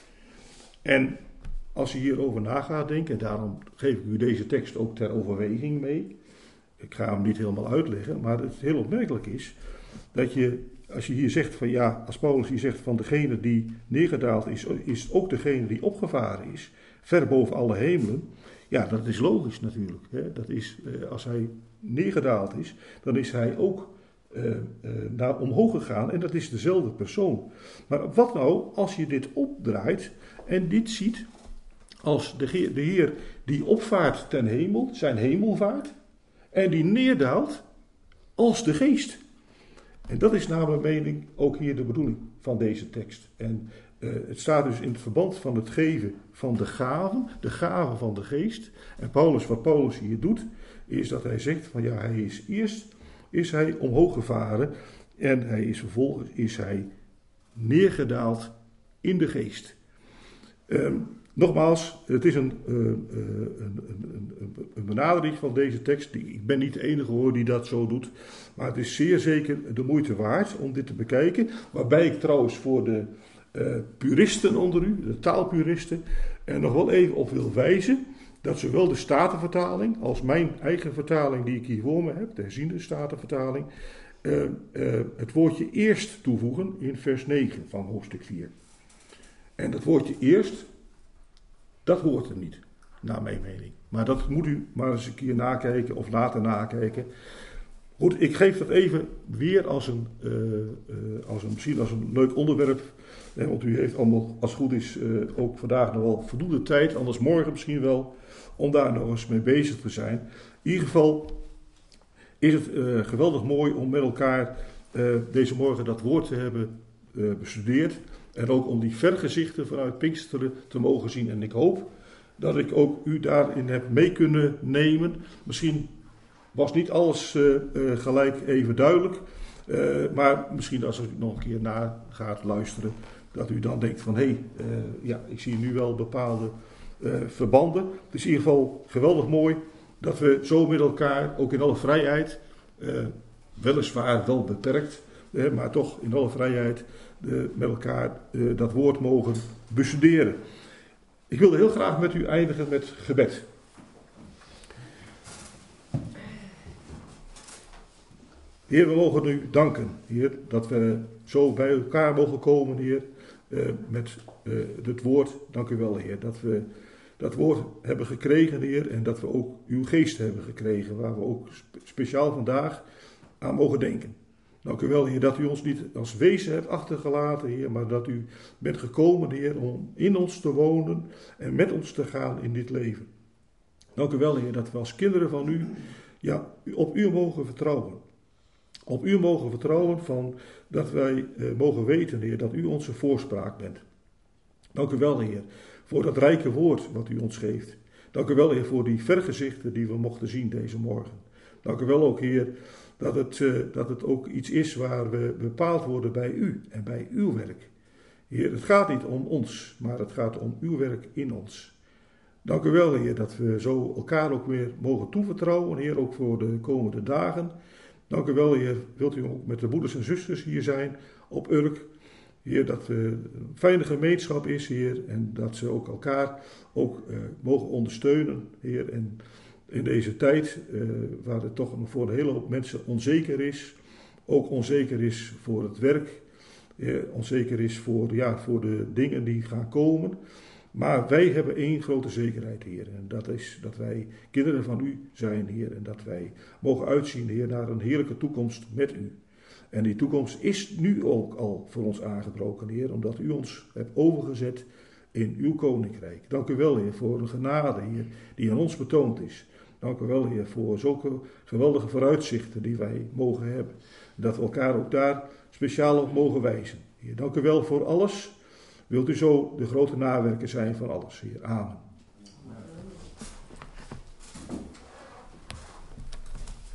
En als je hierover na gaat denken, en daarom geef ik u deze tekst ook ter overweging mee. Ik ga hem niet helemaal uitleggen, maar het heel opmerkelijk is dat je, als je hier zegt van ja, als Paulus hier zegt van degene die neergedaald is, is ook degene die opgevaren is, ver boven alle hemelen. Ja, dat is logisch natuurlijk. Hè? Dat is, als hij neergedaald is, dan is hij ook uh, uh, naar omhoog gegaan en dat is dezelfde persoon. Maar wat nou als je dit opdraait en dit ziet als de Heer, de Heer die opvaart ten hemel, zijn hemelvaart, en die neerdaalt als de geest. En dat is naar mijn mening ook hier de bedoeling van deze tekst. En uh, het staat dus in het verband van het geven van de gaven, de gaven van de geest. En Paulus, wat Paulus hier doet, is dat hij zegt van ja, hij is eerst is hij omhoog gevaren en hij is vervolgens is hij neergedaald in de geest. Um, nogmaals, het is een, uh, uh, een, een, een, een benadering van deze tekst. Ik ben niet de enige hoor die dat zo doet. Maar het is zeer zeker de moeite waard om dit te bekijken. Waarbij ik trouwens voor de uh, puristen onder u, de taalpuristen, er nog wel even op wil wijzen. Dat zowel de Statenvertaling als mijn eigen vertaling die ik hier voor me heb, de herziende Statenvertaling, uh, uh, het woordje eerst toevoegen in vers negen van hoofdstuk vier. En dat woordje eerst, dat hoort er niet, naar mijn mening. Maar dat moet u maar eens een keer nakijken of later nakijken. Goed, ik geef dat even weer als een, uh, uh, als een, misschien als een leuk onderwerp. Hè, want u heeft allemaal, als het goed is, uh, ook vandaag nog wel voldoende tijd. Anders morgen misschien wel, om daar nog eens mee bezig te zijn. In ieder geval is het uh, geweldig mooi om met elkaar uh, deze morgen dat woord te hebben uh, bestudeerd. En ook om die vergezichten vanuit Pinksteren te mogen zien. En ik hoop dat ik ook u daarin heb mee kunnen nemen. Misschien was niet alles uh, uh, gelijk even duidelijk. Uh, maar misschien als u nog een keer na gaat luisteren. Dat u dan denkt van hé, hey, uh, ja, ik zie nu wel bepaalde uh, verbanden. Het is in ieder geval geweldig mooi dat we zo met elkaar, ook in alle vrijheid, uh, weliswaar wel beperkt, uh, maar toch in alle vrijheid, uh, met elkaar uh, dat woord mogen bestuderen. Ik wilde heel graag met u eindigen met gebed. Heer, we mogen u danken, Heer, dat we zo bij elkaar mogen komen, Heer, uh, met uh, het woord. Dank u wel, Heer, dat we dat woord hebben gekregen, Heer, en dat we ook uw geest hebben gekregen, waar we ook speciaal vandaag aan mogen denken. Dank u wel, Heer, dat u ons niet als wezen hebt achtergelaten, Heer, maar dat u bent gekomen, Heer, om in ons te wonen en met ons te gaan in dit leven. Dank u wel, Heer, dat we als kinderen van u, ja, op u mogen vertrouwen. Op u mogen vertrouwen van dat wij eh, mogen weten, Heer, dat u onze voorspraak bent. Dank u wel, Heer, voor dat rijke woord wat u ons geeft. Dank u wel, Heer, voor die vergezichten die we mochten zien deze morgen. Dank u wel ook, Heer, dat het, uh, dat het ook iets is waar we bepaald worden bij u en bij uw werk. Heer, het gaat niet om ons, maar het gaat om uw werk in ons. Dank u wel, Heer, dat we zo elkaar ook weer mogen toevertrouwen, Heer, ook voor de komende dagen. Dank u wel, Heer, wilt u ook met de broeders en zusters hier zijn op Urk. Heer, dat er een fijne gemeenschap is, Heer, en dat ze ook elkaar ook uh, mogen ondersteunen, Heer. En in deze tijd, uh, waar het toch voor een hele hoop mensen onzeker is, ook onzeker is voor het werk, Heer, onzeker is voor, ja, voor de dingen die gaan komen. Maar wij hebben één grote zekerheid, Heer, en dat is dat wij kinderen van u zijn, Heer, en dat wij mogen uitzien, Heer, naar een heerlijke toekomst met u. En die toekomst is nu ook al voor ons aangebroken, Heer, omdat u ons hebt overgezet in uw koninkrijk. Dank u wel, Heer, voor de genade, Heer, die aan ons betoond is. Dank u wel, Heer, voor zulke geweldige vooruitzichten die wij mogen hebben. Dat we elkaar ook daar speciaal op mogen wijzen. Heer, dank u wel voor alles. Wilt u zo de grote nawerker zijn van alles, Heer. Amen.